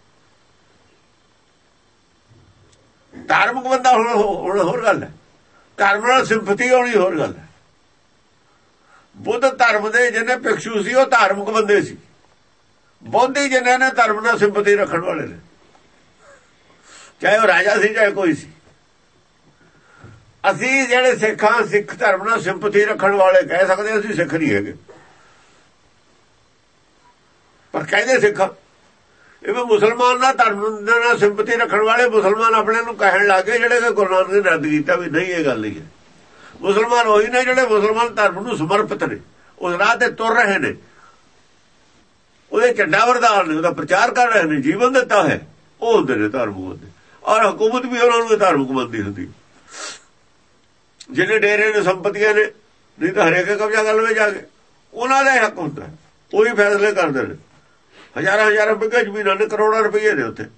ਧਾਰਮਿਕ ਬੰਦਾ ਹੋਣਾ ਹੋਰ ਗੱਲ ਹੈ ਧਰਮ ਨਾਲ ਸਿੰਪਥੀ ਹੋਣੀ ਹੋਰ ਗੱਲ ਹੈ ਬੁੱਧ ਧਰਮ ਦੇ ਜਿਹਨੇ ਭਿਕਸ਼ੂ ਸੀ ਉਹ ਧਾਰਮਿਕ ਬੰਦੇ ਸੀ ਬੋਧੀ ਜਿਹਨੇ ਨੇ ਧਰਮ ਨਾਲ ਸਿੰਪਥੀ ਰੱਖਣ ਵਾਲੇ ਨੇ ਚਾਹੇ ਉਹ ਰਾਜਾ ਸੀ ਚਾਹੇ ਕੋਈ ਸੀ ਅਸੀਂ ਜਿਹੜੇ ਸਿੱਖਾਂ ਸਿੱਖ ਧਰਮ ਨਾਲ ਸਿੰਪਥੀ ਰੱਖਣ ਵਾਲੇ ਕਹਿ ਸਕਦੇ ਅਸੀਂ ਸਿੱਖ ਨਹੀਂ ਹੈਗੇ ਪਰ ਕਹਿੰਦੇ ਸਿੱਖ ਇਹ ਮੁਸਲਮਾਨ ਨਾਲ ਧਰਮ ਨਾਲ ਸਿੰਪਥੀ ਰੱਖਣ ਵਾਲੇ ਮੁਸਲਮਾਨ ਆਪਣੇ ਨੂੰ ਕਹਿਣ ਲੱਗੇ ਜਿਹੜੇ ਕਿ ਗੁਰੂ ਨਾਨਕ ਨੇ ਰੱਦ ਕੀਤਾ ਵੀ ਨਹੀਂ ਇਹ ਗੱਲ ਨਹੀਂ ਹੈ ਮੁਸਲਮਾਨ ਉਹੀ ਨੇ ਜਿਹੜੇ ਮੁਸਲਮਾਨ ਧਰਮ ਨੂੰ ਸਮਰਪਿਤ ਨੇ ਉਸ ਰਾਹ ਤੇ ਤੁਰ ਰਹੇ ਨੇ ਉਹਦੇ ਝੰਡਾ ਵਰਦਾਰ ਨੇ ਉਹਦਾ ਪ੍ਰਚਾਰ ਕਰ ਰਹੇ ਨੇ ਜੀਵਨ ਦਿੱਤਾ ਹੈ ਉਹ ਹੁੰਦੇ ਨੇ ਧਾਰਮਿਕ ਬੰਦੇ ਔਰ ਹਕੂਮਤ ਵੀ ਉਹਨਾਂ ਨੂੰ ਧਾਰਮਿਕ ਬੰਦੀ ਹੁੰਦੀ ਜਿਹਨੇ ਡੇਰੇ ਨੇ ਸੰਪਤੀਆਂ ਨੇ ਨਹੀਂ ਤਾਂ ਹਰੇਕ ਕਬਜ਼ਾ ਕਰ ਲਵੇ ਜਾ ਕੇ ਉਹਨਾਂ ਦਾ ਹੱਕ ਹੁੰਦਾ ਉਹੀ ਫੈਸਲੇ ਕਰਦੇ ਨੇ ਹਜ਼ਾਰਾਂ ਹਜ਼ਾਰਾਂ ਰੁਪਏ ਜ਼ਮੀਨਾਂ ਨੇ ਕਰੋੜਾਂ ਰੁਪਏ ਨੇ ਉੱਥੇ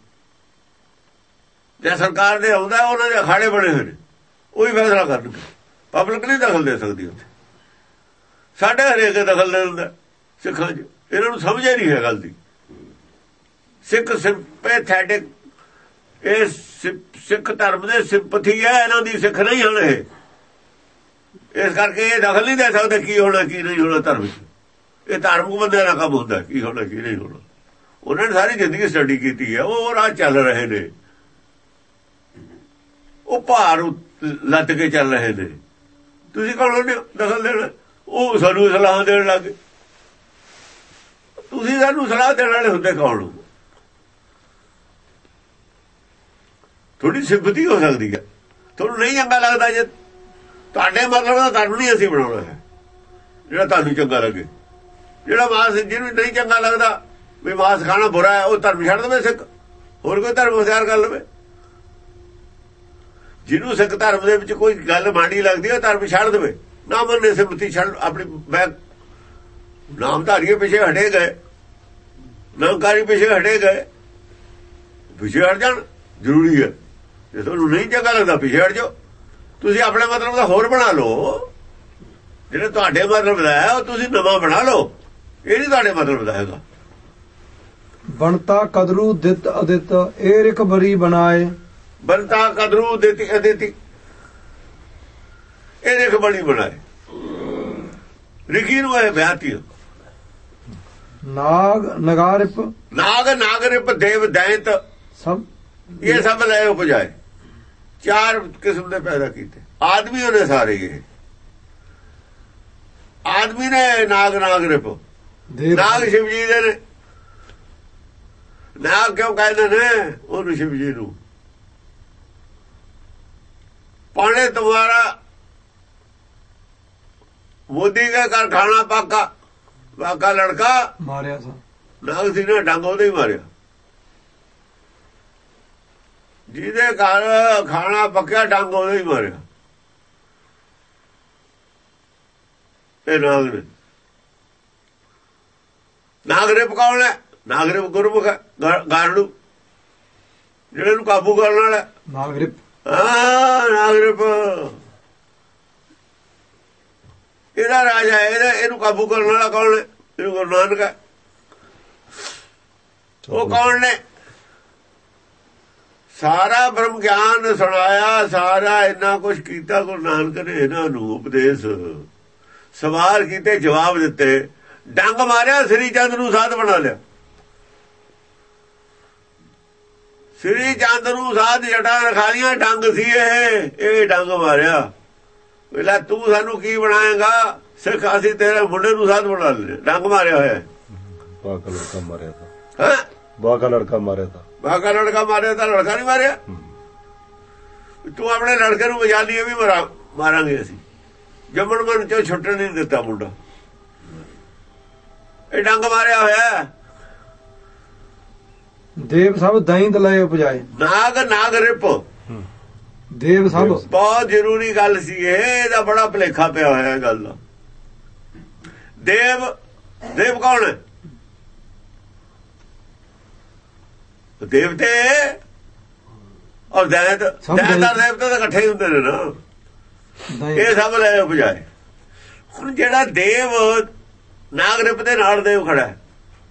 ਜੇ ਸਰਕਾਰ ਦੇ ਆਉਂਦਾ ਉਹਨਾਂ ਦੇ ਅਖਾੜੇ ਬਣੇ ਹੋਏ ਨੇ ਉਹੀ ਫੈਸਲਾ ਕਰਨਗੇ ਪਬਲਿਕ ਨਹੀਂ ਦਖਲ ਦੇ ਸਕਦੀ ਉੱਥੇ ਸਾਡੇ ਹਰੇਕ ਦਖਲ ਦੇ ਹੁੰਦਾ ਸਿੱਖਾਂ 'ਚ ਇਹਨਾਂ ਨੂੰ ਸਮਝ ਹੀ ਨਹੀਂ ਹੈ ਗੱਲ ਦੀ ਸਿੱਖ ਸਿੰਪੈਥੈਟਿਕ ਇਹ ਸਿੱਖ ਧਰਮ ਦੇ ਸਿੰਪਥੀ ਹੈ ਇਹਨਾਂ ਦੀ ਸਿੱਖ ਨਹੀਂ ਹਨ ਇਹ ਇਸ ਕਰਕੇ ਇਹ ਦਖਲ ਨਹੀਂ ਦੇ ਸਕਦੇ ਕੀ ਹੋਣਾ ਕੀ ਨਹੀਂ ਹੋਣਾ ਧਰਮ 'ਚ ਇਹ ਧਾਰਮਿਕ ਬੰਦਿਆਂ ਦਾ ਕੰਮ ਹੁੰਦਾ ਕੀ ਹੋਣਾ ਕੀ ਨਹੀਂ ਹੋਣਾ ਉਹਨਾਂ ਨੇ ਸਾਰੀ ਜ਼ਿੰਦਗੀ ਸਟੱਡੀ ਕੀਤੀ ਹੈ ਉਹ ਰਾਹ ਚੱਲ ਰਹੇ ਨੇ ਉਹ ਭਾਰ ਲੱਦ ਕੇ ਚੱਲ ਰਹੇ ਨੇ ਤੁਸੀਂ ਕੌਣ ਹੁੰਦੇ ਦਖਲ ਦੇਣਾ ਉਹ ਸਾਨੂੰ ਸਲਾਹ ਦੇਣ ਲੱਗੇ। ਤੁਸੀਂ ਸਾਨੂੰ ਸਲਾਹ ਦੇਣ ਵਾਲੇ ਹੁੰਦੇ ਕੌਣ ਹੋ? ਥੋੜੀ ਸਿੰਪਥੀ ਹੋ ਸਕਦੀ ਹੈ। ਤੁਹਾਨੂੰ ਨਹੀਂ ਚੰਗਾ ਲੱਗਦਾ, ਜੇ ਤੁਹਾਡੇ ਮਤਲਬ ਦਾ ਧਰਮ ਨਹੀਂ ਅਸੀਂ ਬਣਾਉਣਾ ਹੈ ਜਿਹੜਾ ਤੁਹਾਨੂੰ ਚੰਗਾ ਲੱਗੇ। ਜਿਹੜਾ ਮਾਸ ਜਿਹਨੂੰ ਨਹੀਂ ਚੰਗਾ ਲੱਗਦਾ ਵੀ ਮਾਸ ਖਾਣਾ ਬੁਰਾ ਹੈ, ਉਹ ਧਰਮ ਛੱਡ ਦੇਵੇ ਸਿੱਖ, ਹੋਰ ਕੋਈ ਧਰਮ ਅਖਤਿਆਰ ਕਰ ਲਵੇ। ਜਿਹਨੂੰ ਸਿੱਖ ਧਰਮ ਦੇ ਵਿੱਚ ਕੋਈ ਗੱਲ ਮਾੜੀ ਲੱਗਦੀ ਹੈ ਧਰਮ ਛੱਡ ਦੇਵੇ, ਨਾ ਮੰਨੇ ਸਿੰਪਥੀ ਛੱਡ ਆਪਣੀ ਬੈਗ। ਨਾਮਧਾਰੀਏ ਪਿੱਛੇ ਹਟੇ ਗਏ, ਨਾਮਕਾਰੀ ਪਿੱਛੇ ਹਟੇ ਗਏ, ਪਿੱਛੇ ਹਟ ਜਾਣ ਜ਼ਰੂਰੀ ਹੈ। ਜੇ ਤੁਹਾਨੂੰ ਨਹੀਂ ਚੰਗਾ ਲੱਗਦਾ ਪਿੱਛੇ ਹਟ ਜਾਓ। ਤੁਸੀਂ ਆਪਣੇ ਮਤਲਬ ਦਾ ਹੋਰ ਬਣਾ ਲਓ, ਜਿਹੜੇ ਤੁਹਾਡੇ ਮਤਲਬ ਦਾ ਹੈ ਉਹ ਤੁਸੀਂ ਨਵਾਂ ਬਣਾ ਲਓ, ਇਹ ਨਹੀਂ ਤੁਹਾਡੇ ਮਤਲਬ ਦਾ ਹੈਗਾ। ਬਣਤਾ ਕਦਰੂ ਦਿੱਤ ਅਦਿੱਤ ਇਹ ਰਿਕ ਬਰੀ ਬਣਾਏ। ਬਣਤਾ ਕਦਰੂ ਦਿੱਤੀ ਅਦਿੱਤੀ ਇਹ ਰਿਕ ਬੜੀ ਬਣਾਏ। ਰਿਕੀ ਨੂੰ ਇਹ ਵਿਆਹਤੀ। ਨਾਗ ਨਗਾਰਿਪ ਨਾਗ ਨਾਗਰਿਪ ਦੇਵ ਦੈਂਤ ਸਭ ਇਹ ਸਭ ਲੈ ਉਪਜਾਏ। ਚਾਰ ਕਿਸਮ ਦੇ ਪੈਦਾ ਕੀਤੇ ਆਦਮੀ ਉਹਨੇ ਸਾਰੇ। ਇਹ ਆਦਮੀ ਨੇ ਨਾਗ ਨਾਗਰਿਪ, ਨਾਗ ਸ਼ਿਵ ਜੀ ਦੇ ਨੇ। ਨਾਗ ਕਿਉਂ ਕਹਿੰਦੇ ਨੇ ਉਹਨੂੰ ਸ਼ਿਵ ਜੀ ਨੂੰ? ਪਾਣੇ ਤੁਹਾਰਾ ਮੋਦੀ ਕੇ ਘਰ ਖਾਣਾ ਪਾਕਾ ਪਾਕਾ ਲੜਕਾ ਮਾਰਿਆ ਸਾ ਨਾਗ ਸੀ ਨੇ ਡੰਗ ਉਹਦੇ ਹੀ ਮਾਰਿਆ। ਜਿਹਦੇ ਘਰ ਖਾਣਾ ਪੱਕਿਆ ਡੰਗ ਉਹਦੇ ਹੀ ਮਾਰਿਆ। ਇਹ ਨਾਗ ਨੇ। ਨਾਗਰਿਪ ਕੌਣ ਹੈ? ਨਾਗਰਿਪ ਗੁਰਮੁਖ ਹੈ, ਗਾਰੜੂ ਜਿਹੜੇ ਨੂੰ ਕਾਬੂ ਕਰਨ ਵਾਲਾ। ਨਾਗਰਿਪ ਹਾਂ ਨਾਗਰਿਪ ਇਹਦਾ ਰਾਜਾ ਹੈ, ਇਹਦਾ ਇਹਨੂੰ ਕਾਬੂ ਕਰਨ ਵਾਲਾ ਕੌਣ ਹੈ? ਇਹਨੂੰ ਗੁਰੂ ਨਾਨਕ ਹੈ। ਉਹ ਕੌਣ ਨੇ? ਸਾਰਾ ਬ੍ਰਹਮ ਗਿਆਨ ਸੁਣਾਇਆ, ਸਾਰਾ ਇੰਨਾ ਕੁਛ ਕੀਤਾ ਗੁਰੂ ਨਾਨਕ ਨੇ ਇਹਨਾਂ ਨੂੰ। ਉਪਦੇਸ਼ ਸਵਾਲ ਕੀਤੇ, ਜਵਾਬ ਦਿੱਤੇ, ਡੰਗ ਮਾਰਿਆ, ਸ੍ਰੀ ਚੰਦ ਨੂੰ ਸਾਧ ਬਣਾ ਲਿਆ। ਸ੍ਰੀ ਚੰਦ ਨੂੰ ਸਾਧ ਜਟਾਂ ਰਖਾ ਲੀਆਂ, ਡੰਗ ਸੀ ਇਹ ਇਹ ਡੰਗ ਮਾਰਿਆ। ਵੇਲਾ ਤੂੰ ਸਾਨੂੰ ਕੀ ਬਣਾਏਗਾ ਸਿੱਖ? ਅਸੀਂ ਤੇਰੇ ਮੁੰਡੇ ਨੂੰ ਸਾਧ ਬਣਾ ਲਿਆ, ਡੰਗ ਮਾਰਿਆ ਹੋਇਆ। ਬਾਕਾ ਲੜਕਾ ਮਾਰਿਆ ਥਾ। ਹਾਂ ਬਾਕਾ ਲੜਕਾ ਮਾਰਿਆ ਥਾ। ਬਾਕਾ ਲੜਕਾ ਮਾਰਿਆ ਤਾਂ ਲੜਕਾ ਨਹੀਂ ਮਾਰਿਆ। ਤੂੰ ਆਪਣੇ ਲੜਕੇ ਨੂੰ ਵਜਾ ਲਈ ਵੀ ਮਰਾ ਮਾਰਾਂਗੇ ਅਸੀਂ। ਜੰਮਣ ਮਨ ਚੋਂ ਛੁੱਟਣ ਨਹੀਂ ਦਿੱਤਾ ਮੁੰਡਾ, ਇਹ ਡੰਗ ਮਾਰਿਆ ਹੋਇਆ। ਦੇਵ ਸਭ ਦੈਂਤ ਲਏ ਉਪਜਾਏ। ਨਾਗ ਨਾਗਰਿਪ ਦੇਵ ਸਭ ਬਹੁਤ ਜ਼ਰੂਰੀ ਗੱਲ ਸੀ ਇਹ। ਇਹਦਾ ਬੜਾ ਭੁਲੇਖਾ ਪਿਆ ਹੋਇਆ ਇਹ ਗੱਲ ਦਾ। ਦੇਵ ਦੇਵ ਕੌਣ ਹੈ? ਦੇਵਤੇ ਔਰ ਦੈਂਤ। ਦੈਂਤ ਔਰ ਦੇਵਤੇ ਤਾਂ ਇਕੱਠੇ ਹੀ ਹੁੰਦੇ ਨੇ ਨਾ। ਇਹ ਸਭ ਲੈ ਉਪਜਾਏ। ਹੁਣ ਜਿਹੜਾ ਦੇਵ ਨਾਗਰਿਪ ਦੇ ਨਾਲ ਦੇਵ ਖੜਾ ਹੈ,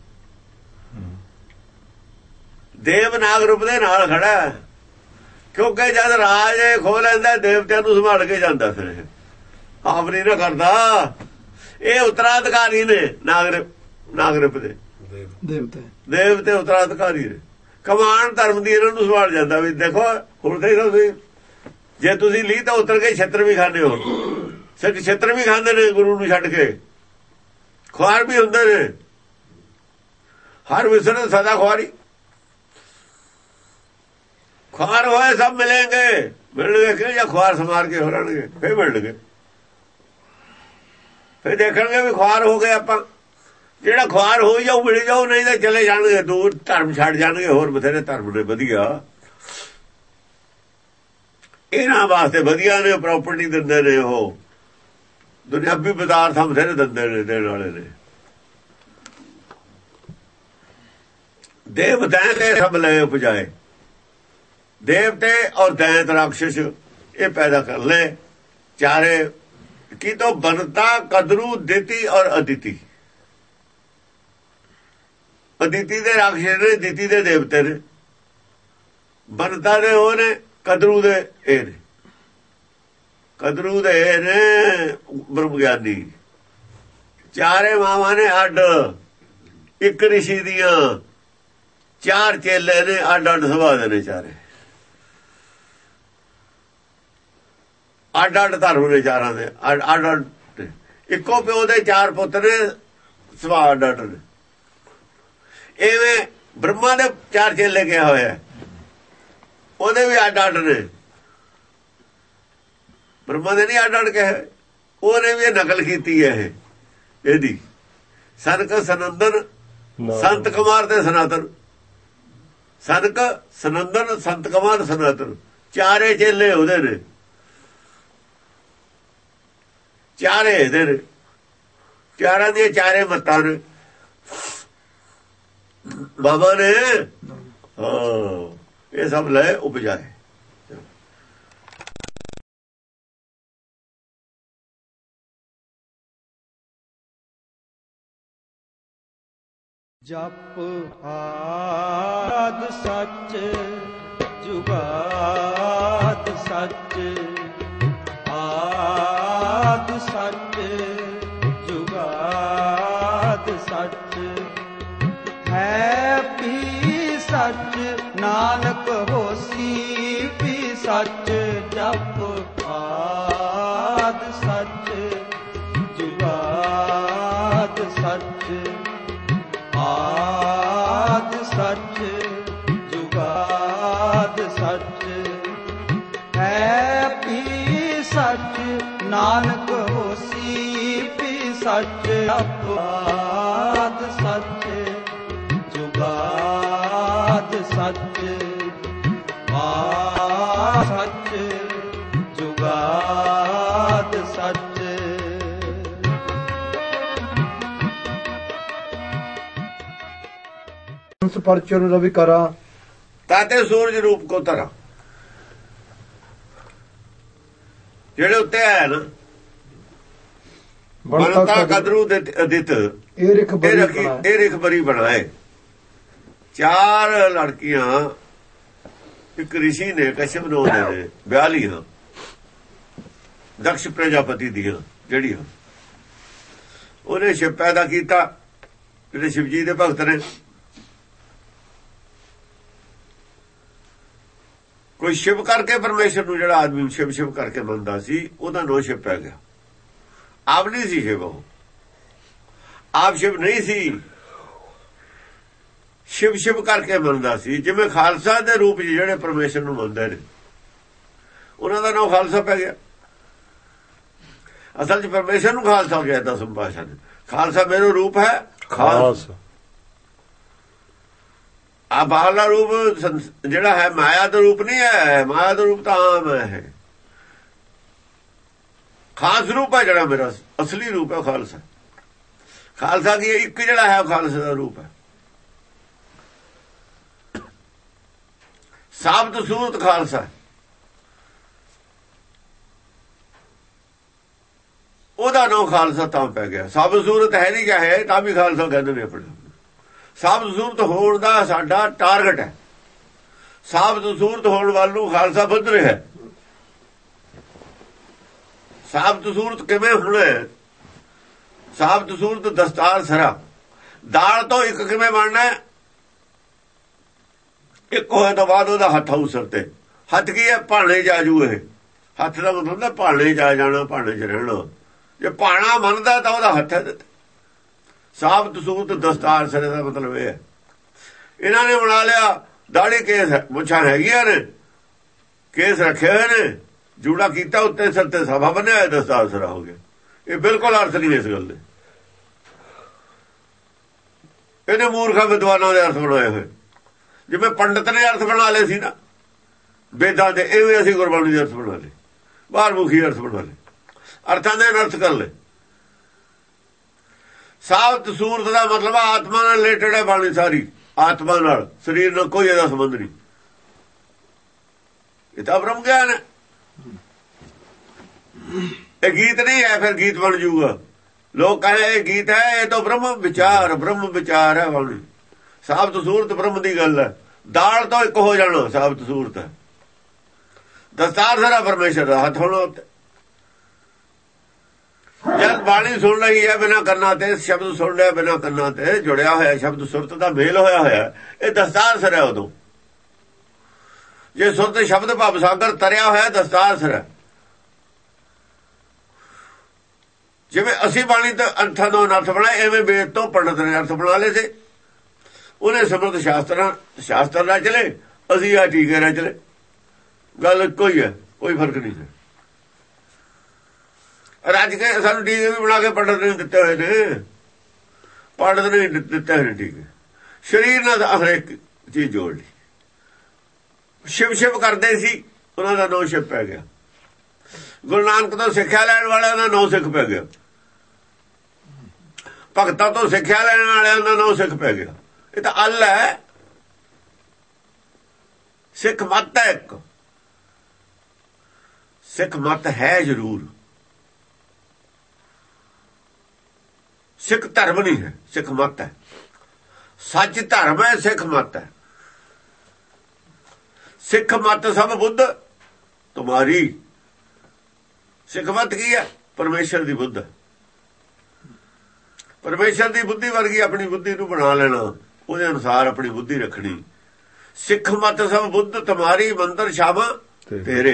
ਦੇਵ ਨਾਗਰਿਪ ਦੇ ਨਾਲ ਖੜਾ ਹੈ, ਕਿਉਂਕਿ ਜਦ ਰਾਜ ਖੋਹ ਲੈਂਦਾ ਦੇਵਤਿਆਂ ਨੂੰ ਸੰਭਾਲ ਕੇ ਜਾਂਦਾ। ਫਿਰ ਆਪ ਨਹੀਂ ਨਾ ਕਰਦਾ। ਇਹ ਉਤਰਾਧਿਕਾਰੀ ਨੇ ਨਾਗਰਿਪ ਨਾਗਰਿਪ ਦੇ ਦੇਵਤੇ ਦੇਵਤੇ ਉਤਰਾਧਿਕਾਰੀ ਨੇ। ਕਮਾਨ ਧਰਮ ਦੀ ਇਹਨਾਂ ਨੂੰ ਸੰਭਾਲ ਜਾਂਦਾ। ਵੀ ਦੇਖੋ ਹੁਣ ਤੇ ਤੁਸੀਂ ਜੇ ਤੁਸੀਂ ਲੀ ਤਾਂ ਉਤਰ ਕੇ ਛੇਤਰ ਵੀ ਖਾਂਦੇ ਹੋ। ਸਿੱਖ ਛੇਤਰ ਵੀ ਖਾਂਦੇ ਨੇ ਗੁਰੂ ਨੂੰ ਛੱਡ ਕੇ। ਖੁਆਰ ਵੀ ਹੁੰਦੇ ਨੇ। ਹਰ ਵਿਸਰ ਸਦਾ ਖੁਆਰੀ। ਖੁਆਰ ਹੋਏ ਸਭ ਮਿਲेंगे ਮਿਲਣਗੇ ਕਿ ਜਾਂ ਖੁਆਰ ਸਮਾਰ ਕੇ ਹੋ ਰਹਿਣਗੇ ਫੇਰ ਮਿਲਣਗੇ। ਫੇਰ ਦੇਖਣਗੇ ਵੀ ਖੁਆਰ ਹੋ ਗਏ ਆਪਾਂ। ਜਿਹੜਾ ਖੁਆਰ ਹੋ ਜਾਊ ਮਿਲ ਜਾਊ, ਨਹੀਂ ਤਾਂ ਚਲੇ ਜਾਣਗੇ ਦੂਰ, ਧਰਮ ਛੱਡ ਜਾਣਗੇ। ਹੋਰ ਬਥੇਰੇ ਧਰਮ ਨੇ ਵਧੀਆ, ਇਹਨਾਂ ਵਾਸਤੇ ਵਧੀਆ ਨੇ, ਪ੍ਰਾਪਰਟੀ ਦਿੰਦੇ ਨੇ। ਉਹ ਦੁਨਿਆਵੀ ਪਦਾਰਥ ਬਥੇਰੇ ਦਿੰਦੇ ਨੇ, ਦੇਣ ਵਾਲੇ ਨੇ। ਦੇਵ ਦੈਂਤ ਸਭ ਲੈ ਉਪਜਾਏ। देवते और दैत राक्षस ये पैदा कर ले चारे की। तो बनता कदरू दिति और अदिति। अदिति दे राक्षस ने, दिति दे देवते ने। बनता दे वो ने, कदरू दे ए ने। कदरू दे ए ने ब्रह्म ज्ञानी। चारे मावा ने अड, एक ऋषि दियां चार चेले ने अड अड सुभा दे ने चारे। ਅੱਡ ਅੱਡ ਧਰਮ ਨੇ ਚਾਰਾਂ ਦੇ, ਅੱਡ ਅੱਡ ਇੱਕੋ ਪਿਓ ਦੇ ਚਾਰ ਪੁੱਤ ਨੇ, ਸੁਭਾਅ ਡਾਟ ਨੇ। ਇਵੇਂ ਬ੍ਰਹਮਾ ਦੇ ਚਾਰ ਚੇਲੇ ਕਿਹਾ ਹੋਇਆ, ਉਹਦੇ ਵੀ ਅੱਡ ਅੱਡ ਨੇ। ਬ੍ਰਹਮਾ ਦੇ ਨਹੀਂ ਅੱਡ ਅੱਡ ਕਿਹਾ, ਉਹਨੇ ਵੀ ਨਕਲ ਕੀਤੀ ਹੈ ਇਹ ਇਹਦੀ। ਸਨਕ ਸਨੰਦਨ ਸੰਤ ਕੁਮਾਰ ਤੇ ਸਨਾਤਨ, ਸਨਕ ਸਨੰਦਨ ਸੰਤ ਕੁਮਾਰ ਸਨਾਤਨ, ਚਾਰੇ ਚੇਲੇ ਉਹਦੇ ਨੇ, ਚਾਰੇ ਇਹਦੇ ਨੇ, ਚਾਰਾਂ ਦੀਆਂ ਚਾਰੇ ਮੱਤਾਂ ਨੇ ਬਾਬਾ ਨੇ। ਹਾਂ, ਇਹ ਸਭ ਲੈ ਉਪਜਾਏ। ਜਪ ਆਦ ਸੱਚ ਜੁਗਾਦ ਸੱਚ, ਆਦ ਸੱਚ ਜੁਗਾਦ ਸੱਚ, ਹੈ ਪੀ ਸੱਚ ਨਾਨਕ ਹੋਸੀ ਪੀ ਸੱਚ। ਜਪ ਆਦ ਸੱਚ ਜੁਗਾਦ ਸੱਚ, ਆਦ ਸੱਚ ਜੁਗਾਦ ਸੱਚ, ਹੈ ਪੀ ਸੱਚ ਨਾਨਕ ਹੋਸੀ ਪੀ ਸੱਚ। ਆਦ ਸੱਚ ਜੁਗਾਦ ਸੱਚ, ਆਦ ਸੱਚ ਜੁਗਾਦ ਸੱਚ। ਪਰਚਨ ਰਵੀ ਕਰਾ ਤਾਤੇ ਸੂਰਜ ਰੂਪ ਕੋ ਤਰਾ, ਜਿਹੜੇ ਉੱਤੇ ਆਇਆ ਨਾ ਬਣਤਾ ਕਦਰੂ ਦੇ ਅਦਿਤ, ਇਹ ਰਿਖ ਬਰੀ ਇਹ ਰਿਖ ਬਰੀ ਬਣਾਏ। ਚਾਰ ਲੜਕੀਆਂ ਇੱਕ ਰਿਸ਼ੀ ਨੇ ਕਸ਼ਪ ਨੂੰ ਨੇ ਵਿਆਹ ਲੀਆਂ, ਦਕਸ਼ ਪ੍ਰਜਾਪਤੀ ਦੀਆਂ ਜਿਹੜੀਆਂ। ਉਹਨੇ ਸ਼ਿਵ ਪੈਦਾ ਕੀਤਾ, ਜਿਹੜੇ ਸ਼ਿਵ ਜੀ ਦੇ ਭਗਤ ਨੇ। ਕੋਈ ਸ਼ਿਵ ਕਰਕੇ ਪਰਮੇਸ਼ਰ ਨੂੰ, ਜਿਹੜਾ ਆਦਮੀ ਸ਼ਿਵ ਸ਼ਿਵ ਕਰਕੇ ਮੰਨਦਾ ਸੀ, ਉਹਦਾ ਨੋ ਸ਼ਿਵ ਪੈ ਗਿਆ। ਆਪ ਨਹੀਂ ਸੀ ਸ਼ਿਵ, ਉਹ ਆਪ ਸ਼ਿਵ ਨਹੀਂ ਸੀ, ਸ਼ਿਵ ਸ਼ਿਵ ਕਰਕੇ ਮੰਨਦਾ ਸੀ। ਜਿਵੇਂ ਖਾਲਸਾ ਦੇ ਰੂਪ ਜਿਹੜੇ ਪਰਮੇਸ਼ਰ ਨੂੰ ਮੰਨਦੇ ਨੇ, ਉਹਨਾਂ ਦਾ ਨਾਮ ਖਾਲਸਾ ਪੈ ਗਿਆ। ਅਸਲ 'ਚ ਪਰਮੇਸ਼ਰ ਨੂੰ ਖਾਲਸਾ ਗਿਆ ਦਸਮ ਪਾਤਸ਼ਾਹ ਨੇ। ਖਾਲਸਾ ਮੇਰਾ ਰੂਪ ਹੈ ਖਾਸ। ਆ ਬਾਹਰਲਾ ਰੂਪ ਜਿਹੜਾ ਹੈ ਮਾਇਆ ਦਾ ਰੂਪ ਨਹੀਂ ਹੈ, ਮਾਇਆ ਦਾ ਰੂਪ ਤਾਂ ਆਮ ਹੈ। ਖਾਸ ਰੂਪ ਹੈ ਜਿਹੜਾ ਮੇਰਾ, ਅਸਲੀ ਰੂਪ ਹੈ ਖਾਲਸਾ। ਖਾਲਸਾ ਦੀ ਇੱਕ ਜਿਹੜਾ ਹੈ ਖਾਲਸਾ ਦਾ ਰੂਪ ਹੈ। ਸਾਬਤ ਸੂਰਤ ਖਾਲਸਾ, ਉਹਦਾ ਨਾਮ ਖਾਲਸਾ ਤਾਂ ਪੈ ਗਿਆ। ਸਾਬਤ ਸੂਰਤ ਹੈ ਨਹੀਂ ਕਿਆ ਹੈ, ਤਾਂ ਵੀ ਖਾਲਸਾ ਕਹਿੰਦੇ ਨੇ ਆਪਣੇ। ਸਾਬਤ ਸੂਰਤ ਹੋਣ ਦਾ ਸਾਡਾ ਟਾਰਗੇਟ ਹੈ। ਸਾਬਤ ਸੂਰਤ ਹੋਣ ਵੱਲ ਨੂੰ ਖਾਲਸਾ ਵੱਧ ਰਿਹਾ ਹੈ। ਸਾਬਤ ਸੂਰਤ ਕਿਵੇਂ ਹੋਣਾ? ਸਾਬਤ ਸੂਰਤ ਦਸਤਾਰ ਸਰਾ, ਦਾਲ ਤੋਂ ਇੱਕ ਕਿਵੇਂ ਬਣਨਾ? ਇੱਕ ਹੋਏ ਤੋਂ ਬਾਅਦ ਉਹਦਾ ਹੱਥ ਆਉ ਸਿਰ ਤੇ। ਹੱਥ ਕੀ ਹੈ? ਭਾਣੇ ਜਾਜੂ। ਇਹ ਹੱਥ ਦਾ ਮਤਲਬ ਹੁੰਦਾ ਭਾਣੇ ਜਾ ਜਾਣਾ, ਭਾਣੇ 'ਚ ਰਹਿਣਾ। ਜੇ ਭਾਣਾ ਮੰਨਦਾ ਤਾਂ ਉਹਦਾ ਹੱਥ ਹੈ। ਸਾਬਤ ਸੂਰਤ ਦਸਤਾਰ ਸਰੇ ਦਾ ਮਤਲਬ ਇਹ ਹੈ। ਇਹਨਾਂ ਨੇ ਬਣਾ ਲਿਆ ਦਾੜੀ, ਕੇਸ ਮੁੱਛਾਂ ਹੈਗੀਆਂ ਨੇ, ਕੇਸ ਰੱਖੇ ਹੋਏ ਨੇ, ਜੂੜਾ ਕੀਤਾ ਉੱਤੇ, ਸਿਰ ਤੇ ਸਭਾ ਬੰਨਿਆ, ਦਸਤਾਰ ਸਰਾ ਹੋ ਗਿਆ। ਇਹ ਬਿਲਕੁਲ ਅਰਥ ਨਹੀਂ ਇਸ ਗੱਲ ਦੇ। ਇਹਨੇ ਮੂਰਖਾ ਵਿਦਵਾਨਾਂ ਦੇ ਅਰਥ ਬਣਾਏ ਹੋਏ। ਜਿਵੇਂ ਪੰਡਤ ਨੇ ਅਰਥ ਬਣਾ ਲਏ ਸੀ ਨਾ ਵੇਦਾਂ ਦੇ, ਐਵੇਂ ਅਸੀਂ ਗੁਰਬਾਣੀ ਦੇ ਅਰਥ ਬਣਾ ਲਏ, ਬਾਹਰ ਮੁਖੀ ਅਰਥ ਬਣਾ ਲਏ, ਅਰਥਾਂ ਦੇ ਅਨਰਥ ਕਰ ਲਏ। ਸਾਬਤ ਸੂਰਤ ਦਾ ਮਤਲਬ ਆਤਮਾ ਨਾਲ ਰਿਲੇਟਡ ਹੈ ਬਾਣੀ ਸਾਰੀ। ਆਤਮਾ ਨਾਲ, ਸਰੀਰ ਨਾਲ ਕੋਈ ਇਹਦਾ ਸੰਬੰਧ ਨਹੀਂ। ਇਹ ਤਾਂ ਬ੍ਰਹਮ ਗਿਆਨ ਹੈ। ਇਹ ਗੀਤ ਨਹੀਂ ਹੈ, ਫਿਰ ਗੀਤ ਬਣ ਜਾਊਗਾ। ਲੋਕ ਕਹੇ ਇਹ ਗੀਤ ਹੈ, ਇਹ ਤਾਂ ਬ੍ਰਹਮ ਵਿਚਾਰ, ਬ੍ਰਹਮ ਵਿਚਾਰ ਹੈ ਬਾਣੀ। ਸਾਬਤ ਸੂਰਤ ਬ੍ਰਹਮ ਦੀ ਗੱਲ ਹੈ। ਦਾਲ ਤੋਂ ਇੱਕ ਹੋ ਜਾਣਾ ਸਾਬਤ ਸੂਰਤ ਹੈ। ਦਸਤਾਰ ਸਾਰਾ ਪਰਮੇਸ਼ਰ ਦਾ ਹੱਥ ਹੋਣਾ ਉੱਤੇ। ਜਦ ਬਾਣੀ ਸੁਣ ਰਹੀ ਹੈ ਬਿਨਾਂ ਕੰਨਾਂ ਤੇ, ਸ਼ਬਦ ਸੁਣ ਰਿਹਾ ਬਿਨਾਂ ਕੰਨਾਂ ਤੇ, ਜੁੜਿਆ ਹੋਇਆ ਸ਼ਬਦ ਸੁਰਤ ਦਾ ਮੇਲ ਹੋਇਆ ਹੋਇਆ, ਇਹ ਦਸਤਾਰ ਸਰ ਹੈ। ਉਦੋਂ ਜੇ ਸੁਰਤ ਸ਼ਬਦ ਭਵ ਸਾਗਰ ਤਰਿਆ ਹੋਇਆ, ਦਸਤਾਰ ਸਰ ਹੈ। ਜਿਵੇਂ ਅਸੀਂ ਬਾਣੀ ਤੇ ਅਰਥਾਂ ਦਾ ਅਰਥ ਬਣਾਏ, ਐਵੇਂ ਵੇਦ ਤੋਂ ਪੰਡਤ ਨੇ ਅਰਥ ਬਣਾ ਲਏ ਸੀ। ਉਹਨੇ ਸਮਰਥ ਸ਼ਾਸਤਰਾਂ ਸ਼ਾਸਤਰ ਨਾਲ ਚਲੇ, ਅਸੀਂ ਆ ਟੀਕੇ ਨਾਲ ਚਲੇ। ਗੱਲ ਇੱਕੋ ਹੀ ਹੈ, ਕੋਈ ਫਰਕ ਨਹੀਂ ਹੈ। ਰੱਜ ਕੇ ਸਾਨੂੰ ਟੀਕੇ ਵੀ ਬਣਾ ਕੇ ਪੰਡਤ ਨੇ ਦਿੱਤੇ ਹੋਏ ਨੇ, ਪੰਡਤ ਨੇ ਦਿੱਤੇ ਹੋਏ ਨੇ ਟੀਕੇ। ਸਰੀਰ ਨਾਲ ਹਰੇਕ ਚੀਜ਼ ਜੋੜ ਲਈ। ਸ਼ਿਵ ਸ਼ਿਵ ਕਰਦੇ ਸੀ, ਉਹਨਾਂ ਦਾ ਨਾਂ ਸ਼ਿਵ ਪੈ ਗਿਆ। ਗੁਰੂ ਨਾਨਕ ਤੋਂ ਸਿੱਖਿਆ ਲੈਣ ਵਾਲਿਆਂ ਦਾ ਨਾਂ ਸਿੱਖ ਪੈ ਗਿਆ। ਭਗਤਾਂ ਤੋਂ ਸਿੱਖਿਆ ਲੈਣ ਵਾਲਿਆਂ ਦਾ ਨਾਂ ਸਿੱਖ ਪੈ ਗਿਆ। ਇਹ ਤਾਂ ਅੱਲ ਹੈ, ਸਿੱਖ ਮੱਤ ਹੈ। ਇੱਕ ਸਿੱਖ ਮੱਤ ਹੈ ਜ਼ਰੂਰ, ਸਿੱਖ ਧਰਮ ਨਹੀਂ ਹੈ, ਸਿੱਖ ਮੱਤ ਹੈ। ਸੱਚ ਧਰਮ ਹੈ, ਸਿੱਖ ਮੱਤ ਹੈ। ਸਿੱਖ ਮੱਤ ਸਭ ਬੁੱਧ ਤੁਮਾਰੀ। ਸਿੱਖ ਮੱਤ ਕੀ ਹੈ? ਪਰਮੇਸ਼ਰ ਦੀ ਬੁੱਧ। ਪਰਮੇਸ਼ਰ ਦੀ ਬੁੱਧੀ ਵਰਗੀ ਆਪਣੀ ਬੁੱਧੀ ਨੂੰ ਬਣਾ ਲੈਣਾ, ਉਹਦੇ ਅਨੁਸਾਰ ਆਪਣੀ ਬੁੱਧੀ ਰੱਖਣੀ। ਸਿੱਖ ਮੱਤ ਸਭ ਬੁੱਧ ਤੁਮਾਰੀ, ਮੰਦਰ ਛਾਵਾਂ ਤੇਰੇ।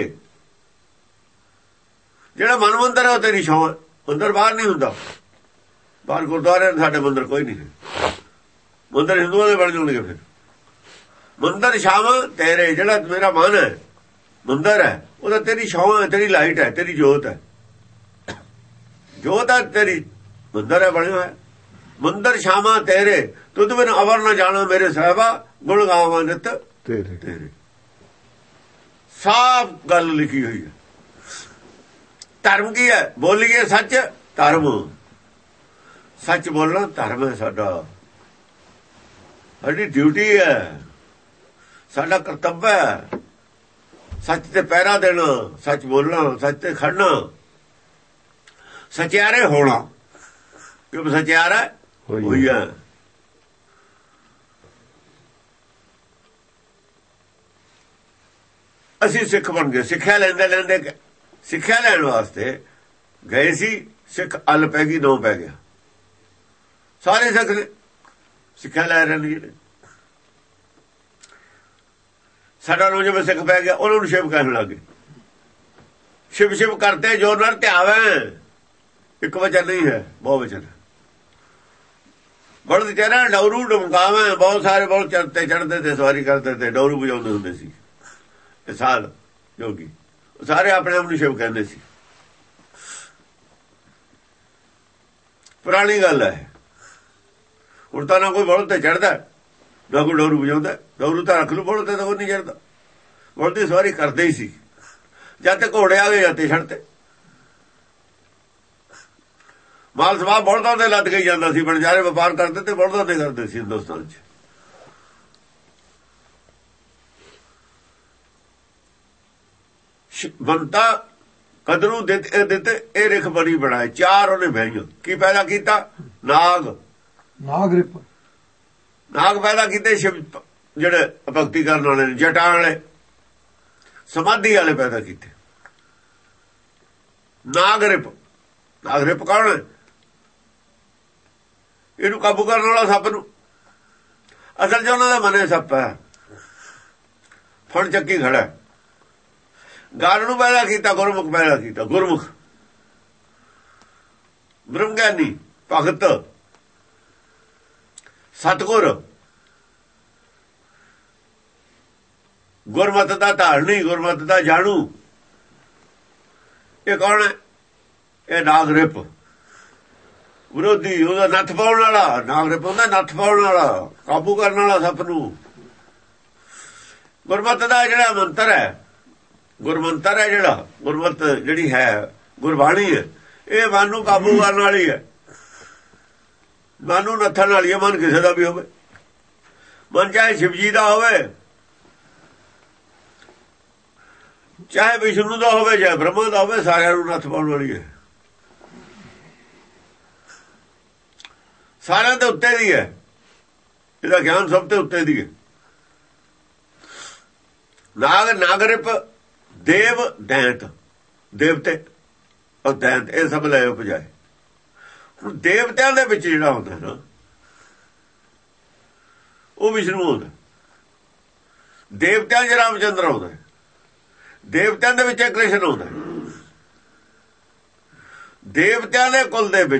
ਜਿਹੜਾ ਮਨ ਮੰਦਰ ਹੈ ਉਹ ਤੇਰੀ ਛਾਂ ਹੈ। ਮੰਦਰ ਬਾਹਰ ਨਹੀਂ ਹੁੰਦਾ, ਬਾਹਰ ਗੁਰਦੁਆਰੇ ਸਾਡੇ ਮੰਦਰ ਕੋਈ ਨਹੀਂ ਹੈ। ਮੰਦਰ ਹਿੰਦੂਆਂ ਦੇ ਬਣ ਜਾਣਗੇ। ਫਿਰ ਮੰਦਰ ਛਾਵਾਂ ਤੇਰੇ, ਜਿਹੜਾ ਮੇਰਾ ਮਨ ਹੈ ਮੰਦਰ ਹੈ, ਉਹਦਾ ਤੇਰੀ ਛਾਂ ਹੈ, ਤੇਰੀ ਲਾਈਟ ਹੈ, ਤੇਰੀ ਜੋਤ ਹੈ। ਜੋਤ ਹੈ ਤੇਰੀ, ਮੰਦਰ ਹੈ ਬਣਿਆ ਹੋਇਆ। ਮੰਦਰ ਛਾਵਾਂ ਤੇਰੇ, ਤੁਧ ਬਿਨ ਅਵਰ ਨਾ ਜਾਣਾ ਮੇਰੇ ਸਾਹਿਬਾ, ਗੁਣ ਗਾਵਾਂ ਨਿਤ ਤੇਰੇ ਤੇਰੇ। ਸਾਫ਼ ਗੱਲ ਲਿਖੀ ਹੋਈ ਹੈ। ਧਰਮ ਕੀ ਹੈ? ਬੋਲੀਏ ਸੱਚ, ਧਰਮ। ਸੱਚ ਬੋਲਣਾ ਧਰਮ ਹੈ ਸਾਡਾ, ਸਾਡੀ ਡਿਊਟੀ ਹੈ, ਸਾਡਾ ਕਰਤੱਵ ਹੈ। ਸੱਚ ਤੇ ਪਹਿਰਾ ਦੇਣਾ, ਸੱਚ ਬੋਲਣਾ, ਸੱਚ ਤੇ ਖੜਨਾ, ਸਚਿਆਰੇ ਹੋਣਾ। ਕਿਉਂ ਸਚਿਆਰਾ ਹੋਈ ਹੈ। ਅਸੀਂ ਸਿੱਖ ਬਣ ਗਏ। ਸਿੱਖਿਆ ਲੈਂਦੇ ਲੈਂਦੇ ਸਿੱਖਿਆ ਲੈਣ ਵਾਸਤੇ ਗਏ ਸੀ, ਸਿੱਖ ਅੱਲ ਪੈ ਗਈ, ਨੌ ਪੈ ਗਿਆ। ਸਾਰੇ ਸਿੱਖ ਨੇ ਸਿੱਖਿਆ ਲੈ ਰਹੇ ਨੇ। ਸਾਡਾ ਨੂੰ ਜਿਵੇਂ ਸਿੱਖ ਪੈ ਗਿਆ, ਉਹਨਾਂ ਨੂੰ ਸ਼ਿਵ ਕਹਿਣ ਲੱਗੇ। ਸ਼ਿਵ ਸ਼ਿਵ ਕਰਤੇ ਜੋ ਨਰ ਧਿਆਵੇਂ। ਇੱਕ ਵਚਨ ਨਹੀਂ ਹੈ, ਬਹੁਤ ਵਚਨ। ਬਲਦ ਚੜਾ ਡੌਰੂ ਡਮਕਾਵੇਂ। ਬਹੁਤ ਸਾਰੇ ਬਲਦ ਚੜਤੇ ਚੜਦੇ ਤੇ ਸਵਾਰੀ ਕਰਦੇ ਤੇ ਡੌਰੂ ਵਜਾਉਂਦੇ ਹੁੰਦੇ ਸੀ। ਇਹ ਸਾਧ ਜੋਗੀ ਸਾਰੇ ਆਪਣੇ ਆਪ ਨੂੰ ਸ਼ਿਵ ਕਹਿੰਦੇ ਸੀ। ਪੁਰਾਣੀ ਗੱਲ ਹੈ। ਹੁਣ ਤਾਂ ਨਾ ਕੋਈ ਬਲਦ ਤੇ ਚੜਦਾ, ਨਾ ਕੋਈ ਡੌਰੂ ਵਜਾਉਂਦਾ। ਡੌਰੂ ਤਾਂ ਰੱਖ ਲੂ, ਬਲਦ ਤੇ ਤਾਂ ਕੋਈ ਨਹੀਂ ਚੜਦਾ। ਬਲਦ ਦੀ ਸਵਾਰੀ ਕਰਦੇ ਹੀ ਸੀ। ਜਦ ਤੇ ਘੋੜੇ ਆ ਗਏ, ਜਦ ਤੇ ਛੱਡਤੇ। ਮਾਲ ਸਭਾ ਬਲਦਾਂ ਤੇ ਲੱਦ ਕੇ ਜਾਂਦਾ ਸੀ। ਬਣਜਾਰੇ ਵਪਾਰ ਕਰਦੇ ਤੇ ਬਲਦਾਂ ਤੇ ਕਰਦੇ ਸੀ ਹਿੰਦੁਸਤਾਨ 'ਚ। ਬੰਤਾ ਕਦਰੂ ਦਿੱਤੇ ਦਿੱਤੇ ਇਹ ਰਿਖ ਬਣੀ ਬਣਾਏ। ਚਾਰ ਉਹਨੇ ਬਹਿਆਂ ਕੀ ਪੈਦਾ ਕੀਤਾ? ਨਾਗ। ਨਾਗ ਰਿਪ ਨਾਗ ਪੈਦਾ ਕੀਤੇ ਸ਼ਿਵ, ਜਿਹੜੇ ਭਗਤੀ ਕਰਨ ਵਾਲੇ ਨੇ, ਜਟਾਂ ਵਾਲੇ, ਸਮਾਧੀ ਵਾਲੇ ਪੈਦਾ ਕੀਤੇ। ਨਾਗ ਰਿਪ। ਨਾਗ ਰਿਪ ਕੌਣ ਹੈ? ਇਹਨੂੰ ਕਾਬੂ ਕਰਨ ਵਾਲਾ ਸੱਪ ਨੂੰ। ਅਸਲ 'ਚ ਉਹਨਾਂ ਦਾ ਮਨੇ ਸੱਪ ਹੈ, ਫਣ ਚੱਕੀ ਖੜਾ। ਗਾਲ ਨੂੰ ਪੈਦਾ ਕੀਤਾ, ਗੁਰਮੁਖ ਪੈਦਾ ਕੀਤਾ। ਗੁਰਮੁਖ ਬ੍ਰਹਮ ਗਿਆਨੀ, ਭਗਤ, ਸਤਿਗੁਰ, ਗੁਰਮਤ ਦਾ ਧਾਰਨੀ, ਗੁਰਮਤ ਦਾ ਜਾਣੂ। ਇਹ ਕੌਣ ਹੈ? ਇਹ ਨਾਗ ਰਿਪ। ਵਿਰੋਧੀ, ਉਹਦਾ ਨੱਥ ਪਾਉਣ ਵਾਲਾ। ਨਾਗ ਰਿਪ ਹੁੰਦਾ ਨੱਥ ਪਾਉਣ ਵਾਲਾ, ਕਾਬੂ ਕਰਨ ਵਾਲਾ ਸੱਪ ਨੂੰ। ਗੁਰਮਤ ਦਾ ਜਿਹੜਾ ਮੰਤਰ ਹੈ, ਗੁਰਮੰਤਰ ਹੈ ਜਿਹੜਾ, ਗੁਰਮਤ ਜਿਹੜੀ ਹੈ, ਗੁਰਬਾਣੀ ਹੈ, ਇਹ ਮਨ ਨੂੰ ਕਾਬੂ ਕਰਨ ਵਾਲੀ ਹੈ। ਮਨ ਨੂੰ ਨੱਥਣ ਵਾਲੀ ਹੈ। ਮਨ ਕਿਸੇ ਦਾ ਵੀ ਹੋਵੇ, ਮਨ ਚਾਹੇ ਸ਼ਿਵ ਜੀ ਦਾ ਹੋਵੇ, ਚਾਹੇ ਵਿਸ਼ਨੂੰ ਦਾ ਹੋਵੇ, ਚਾਹੇ ਬ੍ਰਹਮਾ ਦਾ ਹੋਵੇ, ਸਾਰਿਆਂ ਨੂੰ ਨੱਥ ਪਾਉਣ ਵਾਲੀ ਹੈ। ਸਾਰਿਆਂ ਦੇ ਉੱਤੇ ਦੀ ਹੈ। ਇਹਦਾ ਗਿਆਨ ਸਭ ਤੋਂ ਉੱਤੇ ਦੀ ਹੈ। ਨਾਗ ਨਾਗਰਿਪ, ਦੇਵ ਦੈਂਤ, ਦੇਵਤੇ ਔਰ ਦੈਂਤ, ਇਹ ਸਭ ਲੈ ਉਪਜਾਏ। ਹੁਣ ਦੇਵਤਿਆਂ ਦੇ ਵਿੱਚ ਜਿਹੜਾ ਹੁੰਦਾ ਨਾ, ਉਹ ਵਿਸ਼ਨੂੰ ਹੁੰਦਾ। ਦੇਵਤਿਆਂ 'ਚ ਰਾਮਚੰਦਰ ਆਉਂਦਾ, ਦੇਵਤਿਆਂ ਦੇ ਵਿੱਚ ਕ੍ਰਿਸ਼ਨ ਆਉਂਦਾ। ਦੇਵਤਿਆਂ ਦੇ ਕੁਲ ਦੇ ਵਿੱਚ